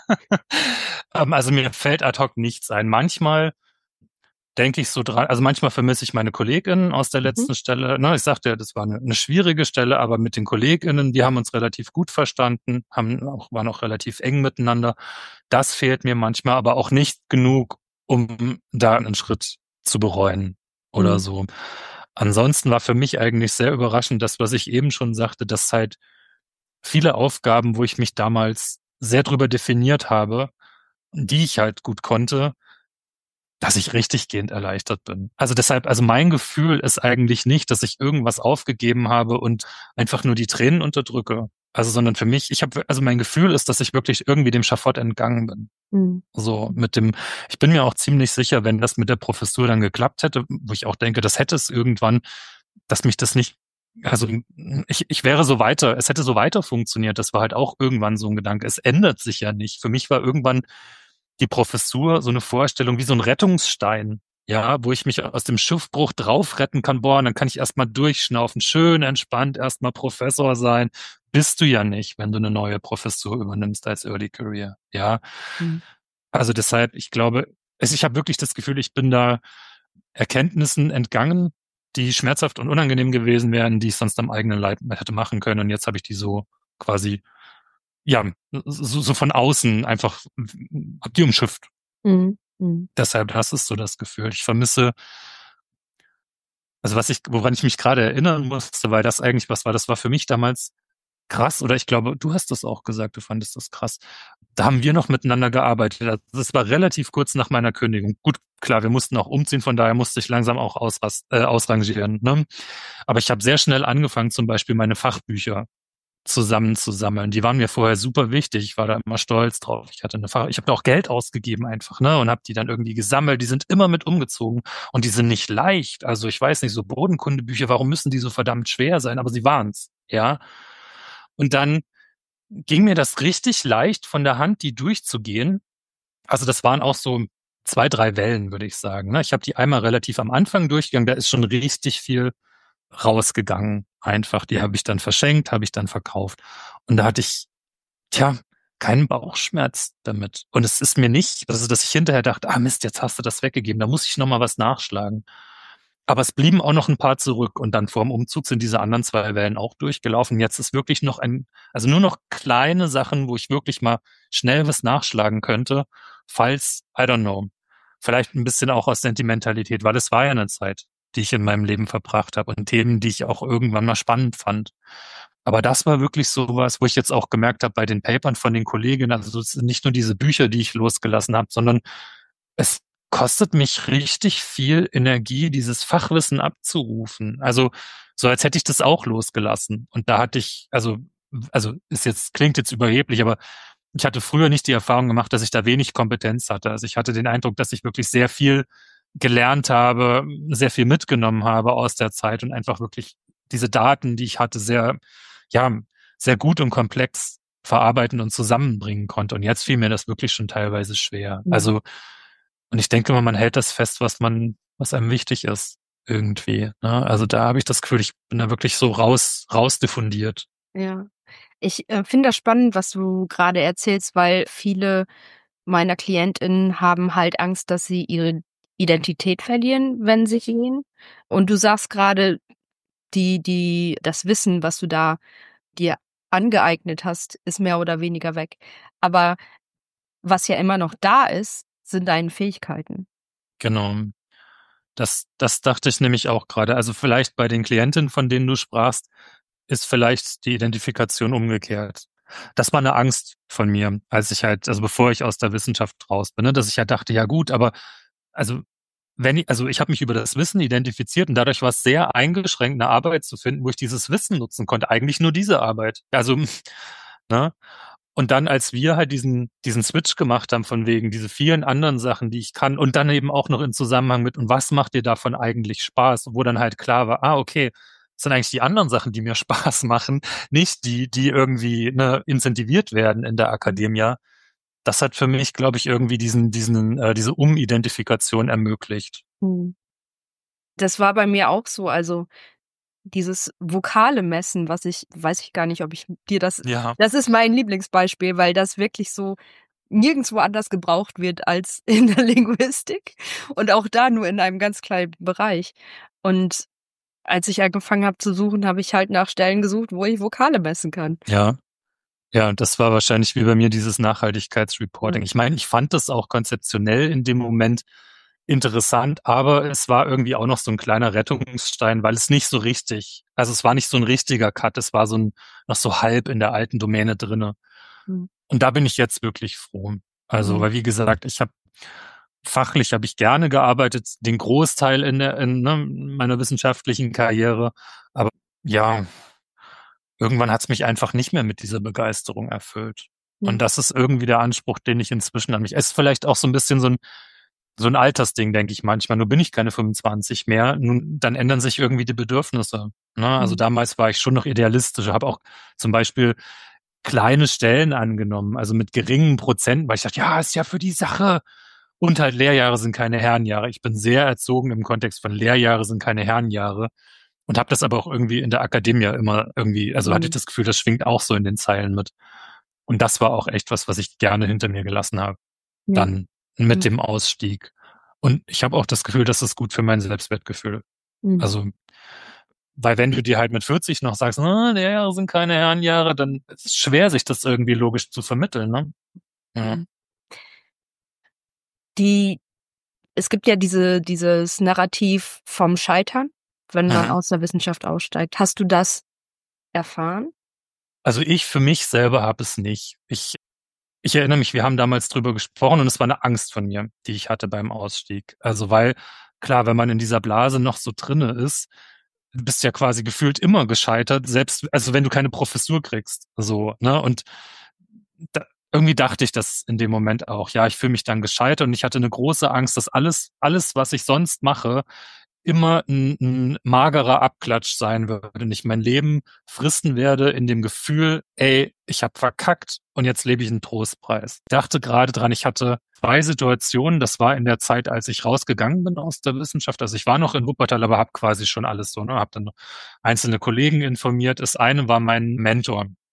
ähm, also mir fällt ad hoc nichts ein. Manchmal denke ich so dran, also manchmal vermisse ich meine KollegInnen aus der letzten Mhm. Stelle. Ne, ich sagte ja, das war eine, eine schwierige Stelle, aber mit den KollegInnen, die haben uns relativ gut verstanden, haben auch, waren auch relativ eng miteinander. Das fehlt mir manchmal, aber auch nicht genug, um da einen Schritt zu bereuen oder Mhm. so. Ansonsten war für mich eigentlich sehr überraschend, das, was ich eben schon sagte, dass halt viele Aufgaben, wo ich mich damals sehr drüber definiert habe, die ich halt gut konnte, dass ich richtiggehend erleichtert bin. Also deshalb, also mein Gefühl ist eigentlich nicht, dass ich irgendwas aufgegeben habe und einfach nur die Tränen unterdrücke. Also, sondern für mich, ich habe, also mein Gefühl ist, dass ich wirklich irgendwie dem Schafott entgangen bin. Mhm. So mit dem, ich bin mir auch ziemlich sicher, wenn das mit der Professur dann geklappt hätte, wo ich auch denke, das hätte es irgendwann, dass mich das nicht, also ich, ich wäre so weiter, es hätte so weiter funktioniert. Das war halt auch irgendwann so ein Gedanke. Es ändert sich ja nicht. Für mich war irgendwann die Professur so eine Vorstellung wie so ein Rettungsstein, ja, wo ich mich aus dem Schiffbruch drauf retten kann. Boah, und dann kann ich erstmal durchschnaufen, schön entspannt erstmal Professor sein. Bist du ja nicht, wenn du eine neue Professur übernimmst als Early Career, ja. Mhm. Also deshalb, ich glaube, also ich habe wirklich das Gefühl, ich bin da Erkenntnissen entgangen, die schmerzhaft und unangenehm gewesen wären, die ich sonst am eigenen Leib hätte machen können. Und jetzt habe ich die so quasi, ja, so, so von außen einfach, hab die umschifft. Mhm. Mhm. Deshalb, das ist so das Gefühl. Ich vermisse, also was ich, woran ich mich gerade erinnern musste, weil das eigentlich was war, das war für mich damals krass, oder ich glaube, du hast das auch gesagt, du fandest das krass. Da haben wir noch miteinander gearbeitet. Das war relativ kurz nach meiner Kündigung. Gut, klar, wir mussten auch umziehen, von daher musste ich langsam auch ausrast, äh, ausrangieren. Ne? Aber ich habe sehr schnell angefangen, zum Beispiel meine Fachbücher zusammenzusammeln. Die waren mir vorher super wichtig. Ich war da immer stolz drauf. Ich hatte eine Fach, ich habe da auch Geld ausgegeben einfach, ne, und habe die dann irgendwie gesammelt. Die sind immer mit umgezogen und die sind nicht leicht. Also ich weiß nicht, so Bodenkundebücher, warum müssen die so verdammt schwer sein? Aber sie waren's, ja. Und dann ging mir das richtig leicht von der Hand, die durchzugehen. Also das waren auch so zwei, drei Wellen, würde ich sagen. Ne? Ich habe die einmal relativ am Anfang durchgegangen. Da ist schon richtig viel rausgegangen. Einfach, die habe ich dann verschenkt, habe ich dann verkauft. Und da hatte ich, tja, keinen Bauchschmerz damit. Und es ist mir nicht, also dass ich hinterher dachte, ah Mist, jetzt hast du das weggegeben, da muss ich nochmal was nachschlagen. Aber es blieben auch noch ein paar zurück und dann vor dem Umzug sind diese anderen zwei Wellen auch durchgelaufen. Jetzt ist wirklich noch ein, also nur noch kleine Sachen, wo ich wirklich mal schnell was nachschlagen könnte, falls, I don't know, vielleicht ein bisschen auch aus Sentimentalität, weil es war ja eine Zeit, die ich in meinem Leben verbracht habe und Themen, die ich auch irgendwann mal spannend fand. Aber das war wirklich sowas, wo ich jetzt auch gemerkt habe bei den Papern von den Kolleginnen, also es sind nicht nur diese Bücher, die ich losgelassen habe, sondern es kostet mich richtig viel Energie, dieses Fachwissen abzurufen. Also so als hätte ich das auch losgelassen. Und da hatte ich, also, also ist jetzt, klingt jetzt überheblich, aber ich hatte früher nicht die Erfahrung gemacht, dass ich da wenig Kompetenz hatte. Also ich hatte den Eindruck, dass ich wirklich sehr viel gelernt habe, sehr viel mitgenommen habe aus der Zeit und einfach wirklich diese Daten, die ich hatte, sehr, ja, sehr gut und komplex verarbeiten und zusammenbringen konnte. Und jetzt fiel mir das wirklich schon teilweise schwer. Mhm. Also, und ich denke mal, man hält das fest, was man, was einem wichtig ist, irgendwie. Ne? Also da habe ich das Gefühl, ich bin da wirklich so raus, rausdiffundiert. Ja. Ich äh, finde das spannend, was du gerade erzählst, weil viele meiner KlientInnen haben halt Angst, dass sie ihre Identität verlieren, wenn sie gehen. Und du sagst gerade, die, die, das Wissen, was du da dir angeeignet hast, ist mehr oder weniger weg. Aber was ja immer noch da ist, sind deine Fähigkeiten. Genau. Das, das dachte ich nämlich auch gerade. Also vielleicht bei den Klientinnen, von denen du sprachst, ist vielleicht die Identifikation umgekehrt. Das war eine Angst von mir, als ich halt, also bevor ich aus der Wissenschaft raus bin, ne, dass ich halt dachte, ja gut, aber also wenn ich, also ich habe mich über das Wissen identifiziert und dadurch war es sehr eingeschränkt, eine Arbeit zu finden, wo ich dieses Wissen nutzen konnte. Eigentlich nur diese Arbeit. Also, ne? Und dann, als wir halt diesen, diesen Switch gemacht haben von wegen diese vielen anderen Sachen, die ich kann und dann eben auch noch in Zusammenhang mit, und was macht dir davon eigentlich Spaß? Wo dann halt klar war, ah, okay, das sind eigentlich die anderen Sachen, die mir Spaß machen, nicht die, die irgendwie ne, incentiviert werden in der Akademie. Das hat für mich, glaube ich, irgendwie diesen, diesen, äh, diese Umidentifikation ermöglicht. Hm. Das war bei mir auch so. Also dieses vokale Messen, was ich, weiß ich gar nicht, ob ich dir das, Ja. das ist mein Lieblingsbeispiel, weil das wirklich so nirgendwo anders gebraucht wird als in der Linguistik und auch da nur in einem ganz kleinen Bereich. Und als ich angefangen habe zu suchen, habe ich halt nach Stellen gesucht, wo ich Vokale messen kann. Ja. Ja, das war wahrscheinlich wie bei mir dieses Nachhaltigkeitsreporting. Mhm. Ich meine, ich fand das auch konzeptionell in dem Moment interessant, aber es war irgendwie auch noch so ein kleiner Rettungsstein, weil es nicht so richtig, also es war nicht so ein richtiger Cut, es war so ein, noch so halb in der alten Domäne drinne. Mhm. Und da bin ich jetzt wirklich froh. Also, Mhm. weil wie gesagt, ich habe fachlich habe ich gerne gearbeitet, den Großteil in der in ne, meiner wissenschaftlichen Karriere, aber ja, irgendwann hat es mich einfach nicht mehr mit dieser Begeisterung erfüllt. Mhm. Und das ist irgendwie der Anspruch, den ich inzwischen an mich. Es ist vielleicht auch so ein bisschen so ein so ein Altersding, denke ich manchmal. Nur bin ich keine fünfundzwanzig mehr. Nun, dann ändern sich irgendwie die Bedürfnisse. Ne? Also Mhm. damals war ich schon noch idealistisch. Habe auch zum Beispiel kleine Stellen angenommen, also mit geringen Prozenten, weil ich dachte, ja, ist ja für die Sache. Und halt Lehrjahre sind keine Herrenjahre. Ich bin sehr erzogen im Kontext von Lehrjahre sind keine Herrenjahre. Und habe das aber auch irgendwie in der Akademie immer irgendwie, also hatte ich Mhm. das Gefühl, das schwingt auch so in den Zeilen mit. Und das war auch echt was, was ich gerne hinter mir gelassen habe. Ja. Dann mit Mhm. dem Ausstieg. Und ich habe auch das Gefühl, das ist gut für mein Selbstwertgefühl. Mhm. Also, weil wenn du dir halt mit vierzig noch sagst, ah, Lehrjahre sind keine Herrenjahre, dann ist es schwer, sich das irgendwie logisch zu vermitteln, ne? Ja. Mhm. Die, es gibt ja diese, dieses Narrativ vom Scheitern, wenn man Mhm. aus der Wissenschaft aussteigt. Hast du das erfahren? Also ich für mich selber habe es nicht. Ich Ich erinnere mich, wir haben damals drüber gesprochen und es war eine Angst von mir, die ich hatte beim Ausstieg. Also weil, klar, wenn man in dieser Blase noch so drinne ist, du bist ja quasi gefühlt immer gescheitert, selbst, also wenn du keine Professur kriegst, so, ne, und da, irgendwie dachte ich das in dem Moment auch. Ja, ich fühle mich dann gescheitert und ich hatte eine große Angst, dass alles, alles, was ich sonst mache, immer ein, ein magerer Abklatsch sein würde und ich mein Leben fristen werde in dem Gefühl, ey, ich habe verkackt und jetzt lebe ich einen Trostpreis. Ich dachte gerade dran, ich hatte zwei Situationen, das war in der Zeit, als ich rausgegangen bin aus der Wissenschaft, also ich war noch in Wuppertal, aber habe quasi schon alles so, ne, habe dann einzelne Kollegen informiert. Das eine war mein Mentor,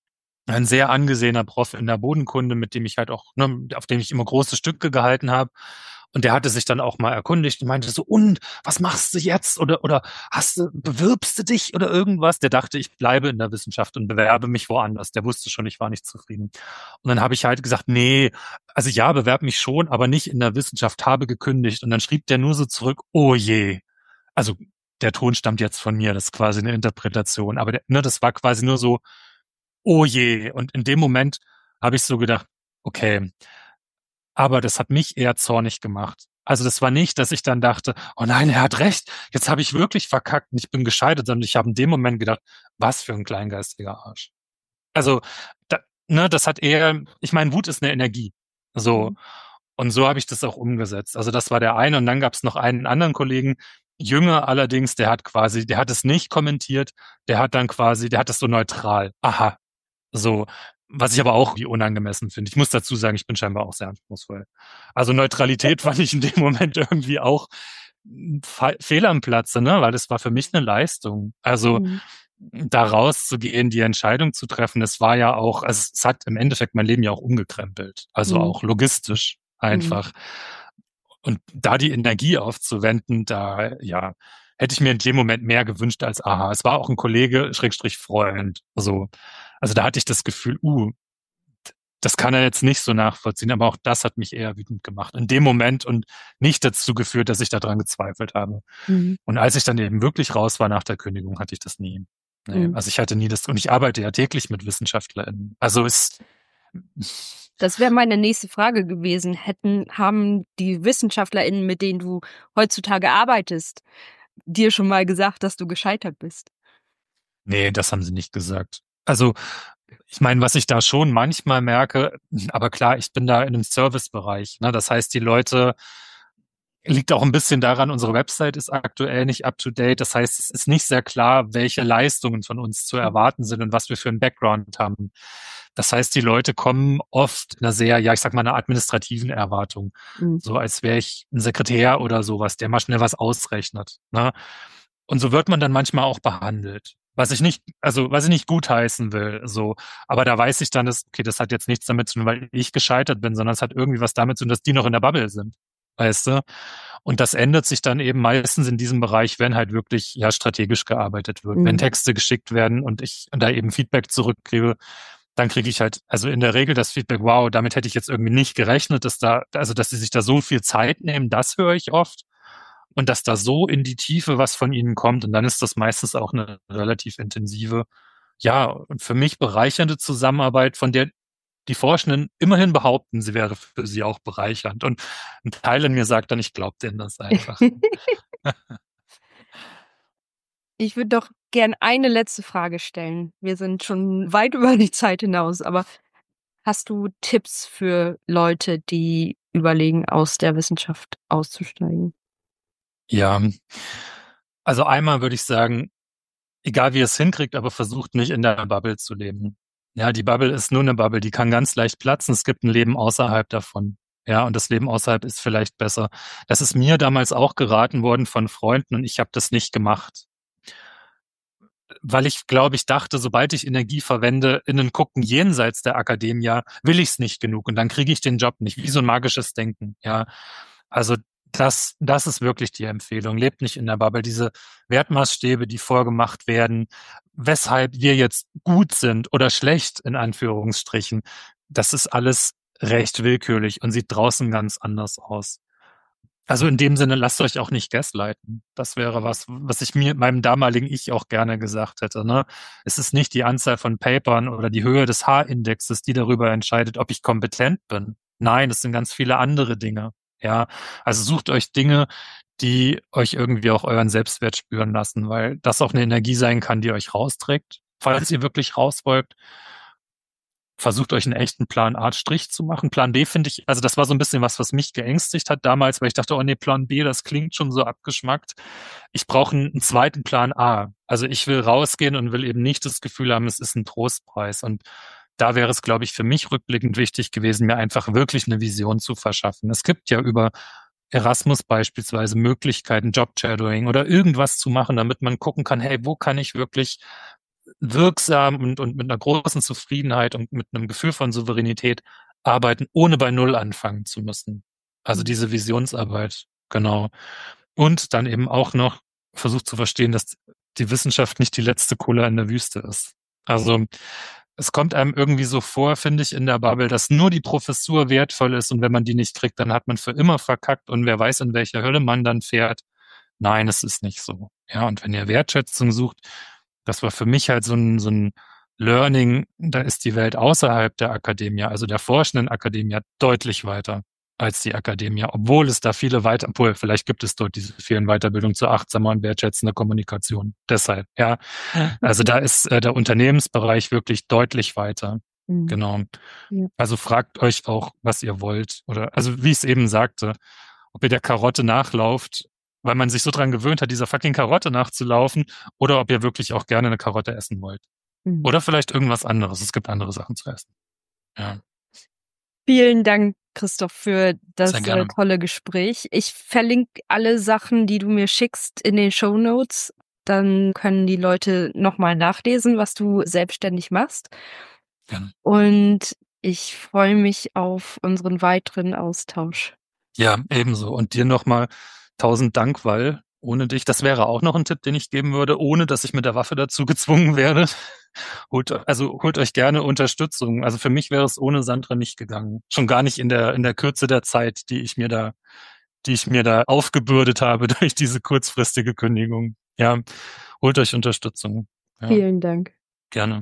ein sehr angesehener Prof in der Bodenkunde, mit dem ich halt auch, ne, auf dem ich immer große Stücke gehalten habe. Und der hatte sich dann auch mal erkundigt und meinte so, und was machst du jetzt? Oder, oder hast du, bewirbst du dich oder irgendwas? Der dachte, ich bleibe in der Wissenschaft und bewerbe mich woanders. Der wusste schon, ich war nicht zufrieden. Und dann habe ich halt gesagt, nee, also ja, bewerb mich schon, aber nicht in der Wissenschaft, habe gekündigt. Und dann schrieb der nur so zurück, oh je. Also der Ton stammt jetzt von mir, das ist quasi eine Interpretation. Aber der, ne, das war quasi nur so, oh je. Und in dem Moment habe ich so gedacht, okay, aber das hat mich eher zornig gemacht. Also das war nicht, dass ich dann dachte, oh nein, er hat recht, jetzt habe ich wirklich verkackt und ich bin gescheitert, sondern ich habe in dem Moment gedacht, was für ein kleingeistiger Arsch. Also, da, ne, das hat eher, ich meine, Wut ist eine Energie. So. Mhm. Und so habe ich das auch umgesetzt. Also das war der eine. Und dann gab es noch einen anderen Kollegen, jünger allerdings, der hat quasi, der hat es nicht kommentiert, der hat dann quasi, der hat es so neutral. Aha. So. Was ich aber auch wie unangemessen finde. Ich muss dazu sagen, ich bin scheinbar auch sehr anspruchsvoll. Also Neutralität fand ich in dem Moment irgendwie auch Fe- fehl am Platze, ne? Weil das war für mich eine Leistung. Also Mhm. da rauszugehen, die Entscheidung zu treffen, das war ja auch, also es hat im Endeffekt mein Leben ja auch umgekrempelt. Also Mhm. auch logistisch einfach. Und da die Energie aufzuwenden, da, ja, hätte ich mir in dem Moment mehr gewünscht als aha. Es war auch ein Kollege, Schrägstrich Freund. Also, also da hatte ich das Gefühl, uh, das kann er jetzt nicht so nachvollziehen, aber auch das hat mich eher wütend gemacht in dem Moment und nicht dazu geführt, dass ich daran gezweifelt habe. Mhm. Und als ich dann eben wirklich raus war nach der Kündigung, hatte ich das nie. Nee, Mhm. also ich hatte nie das, und ich arbeite ja täglich mit WissenschaftlerInnen. Also ist, Das wäre meine nächste Frage gewesen. Hätten, haben die WissenschaftlerInnen, mit denen du heutzutage arbeitest, dir schon mal gesagt, dass du gescheitert bist? nee, das haben sie nicht gesagt. Also, ich meine, was ich da schon manchmal merke, aber klar, ich bin da in einem Servicebereich, ne? Das heißt, die Leute, liegt auch ein bisschen daran, unsere Website ist aktuell nicht up to date. Das heißt, es ist nicht sehr klar, welche Leistungen von uns zu erwarten sind und was wir für einen Background haben. Das heißt, die Leute kommen oft in einer sehr, ja, ich sag mal, einer administrativen Erwartung. Mhm. So als wäre ich ein Sekretär oder sowas, der mal schnell was ausrechnet. Ne? Und so wird man dann manchmal auch behandelt. Was ich nicht, also was ich nicht gutheißen will, so. Aber da weiß ich dann, dass, okay, das hat jetzt nichts damit zu tun, weil ich gescheitert bin, sondern es hat irgendwie was damit zu tun, dass die noch in der Bubble sind. Weißt du? Und das ändert sich dann eben meistens in diesem Bereich, wenn halt wirklich ja strategisch gearbeitet wird. Mhm. Wenn Texte geschickt werden und ich da eben Feedback zurückkriege, dann kriege ich halt, also in der Regel das Feedback, wow, damit hätte ich jetzt irgendwie nicht gerechnet, dass da, also dass sie sich da so viel Zeit nehmen, das höre ich oft. Und dass da so in die Tiefe was von ihnen kommt. Und dann ist das meistens auch eine relativ intensive, ja, und für mich bereichernde Zusammenarbeit, von der die Forschenden immerhin behaupten, sie wäre für sie auch bereichernd. Und ein Teil in mir sagt dann, ich glaube denen das einfach. Ich würde doch gern eine letzte Frage stellen. Wir sind schon weit über die Zeit hinaus, aber hast du Tipps für Leute, die überlegen, aus der Wissenschaft auszusteigen? Ja, also einmal würde ich sagen, egal wie ihr es hinkriegt, aber versucht nicht in der Bubble zu leben. Ja, die Bubble ist nur eine Bubble, die kann ganz leicht platzen. Es gibt ein Leben außerhalb davon. Ja, und das Leben außerhalb ist vielleicht besser. Das ist mir damals auch geraten worden von Freunden und ich habe das nicht gemacht. Weil ich, glaube ich, dachte, sobald ich Energie verwende in ein Gucken jenseits der Akademie, will ich es nicht genug und dann kriege ich den Job nicht. Wie so ein magisches Denken. Ja, also das, das ist wirklich die Empfehlung. Lebt nicht in der Bubble. Diese Wertmaßstäbe, die vorgemacht werden, weshalb wir jetzt gut sind oder schlecht in Anführungsstrichen, das ist alles recht willkürlich und sieht draußen ganz anders aus. Also in dem Sinne, lasst euch auch nicht gaslighten. Das wäre was, was ich mir meinem damaligen Ich auch gerne gesagt hätte. Ne? Es ist nicht die Anzahl von Papern oder die Höhe des H-Indexes, die darüber entscheidet, ob ich kompetent bin. Nein, es sind ganz viele andere Dinge. Ja, also sucht euch Dinge, die euch irgendwie auch euren Selbstwert spüren lassen, weil das auch eine Energie sein kann, die euch rausträgt, falls ihr wirklich raus wollt. Versucht euch einen echten Plan A Strich zu machen. Plan B finde ich, also das war so ein bisschen was, was mich geängstigt hat damals, weil ich dachte, oh nee, Plan B, das klingt schon so abgeschmackt. Ich brauche einen, einen zweiten Plan A. Also ich will rausgehen und will eben nicht das Gefühl haben, es ist ein Trostpreis. Und da wäre es, glaube ich, für mich rückblickend wichtig gewesen, mir einfach wirklich eine Vision zu verschaffen. Es gibt ja über Erasmus beispielsweise Möglichkeiten, Job-Shadowing oder irgendwas zu machen, damit man gucken kann, hey, wo kann ich wirklich wirksam und, und mit einer großen Zufriedenheit und mit einem Gefühl von Souveränität arbeiten, ohne bei Null anfangen zu müssen. Also diese Visionsarbeit, genau. Und dann eben auch noch versucht zu verstehen, dass die Wissenschaft nicht die letzte Cola in der Wüste ist. Also es kommt einem irgendwie so vor, finde ich, in der Bubble, dass nur die Professur wertvoll ist und wenn man die nicht kriegt, dann hat man für immer verkackt und wer weiß, in welcher Hölle man dann fährt. Nein, es ist nicht so. Ja, und wenn ihr Wertschätzung sucht, das war für mich halt so ein, so ein Learning, da ist die Welt außerhalb der Akademie, also der forschenden Akademie, deutlich weiter als die Akademie, obwohl es da viele weiter, obwohl vielleicht gibt es dort diese vielen Weiterbildungen zu achtsamer und wertschätzender Kommunikation. Deshalb, ja. Also da ist äh, der Unternehmensbereich wirklich deutlich weiter. Mhm. Genau. Ja. Also fragt euch auch, was ihr wollt. Oder, also wie ich es eben sagte, ob ihr der Karotte nachlauft, weil man sich so dran gewöhnt hat, dieser fucking Karotte nachzulaufen, oder ob ihr wirklich auch gerne eine Karotte essen wollt. Mhm. Oder vielleicht irgendwas anderes. Es gibt andere Sachen zu essen. Ja. Vielen Dank, Christoph, für das äh, tolle Gespräch. Ich verlinke alle Sachen, die du mir schickst, in den Shownotes. Dann können die Leute nochmal nachlesen, was du selbstständig machst. Gerne. Und ich freue mich auf unseren weiteren Austausch. Ja, ebenso. Und dir nochmal tausend Dank, weil ohne dich, das wäre auch noch ein Tipp, den ich geben würde, ohne dass ich mit der Waffe dazu gezwungen werde. Holt, also holt euch gerne Unterstützung. Also für mich wäre es ohne Sandra nicht gegangen. Schon gar nicht in der in der Kürze der Zeit, die ich mir da, die ich mir da aufgebürdet habe durch diese kurzfristige Kündigung. Ja, holt euch Unterstützung. Ja. Vielen Dank. Gerne.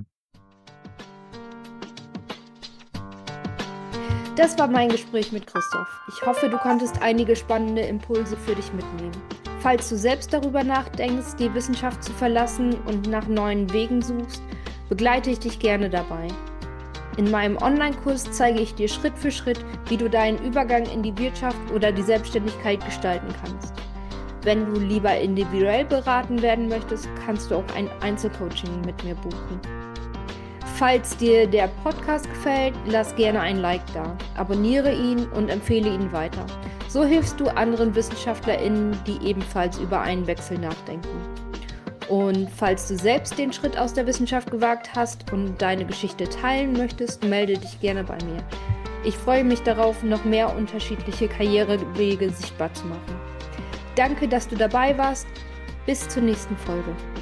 Das war mein Gespräch mit Christoph. Ich hoffe, du konntest einige spannende Impulse für dich mitnehmen. Falls du selbst darüber nachdenkst, die Wissenschaft zu verlassen und nach neuen Wegen suchst, begleite ich dich gerne dabei. In meinem Online-Kurs zeige ich dir Schritt für Schritt, wie du deinen Übergang in die Wirtschaft oder die Selbstständigkeit gestalten kannst. Wenn du lieber individuell beraten werden möchtest, kannst du auch ein Einzelcoaching mit mir buchen. Falls dir der Podcast gefällt, lass gerne ein Like da, abonniere ihn und empfehle ihn weiter. So hilfst du anderen WissenschaftlerInnen, die ebenfalls über einen Wechsel nachdenken. Und falls du selbst den Schritt aus der Wissenschaft gewagt hast und deine Geschichte teilen möchtest, melde dich gerne bei mir. Ich freue mich darauf, noch mehr unterschiedliche Karrierewege sichtbar zu machen. Danke, dass du dabei warst. Bis zur nächsten Folge.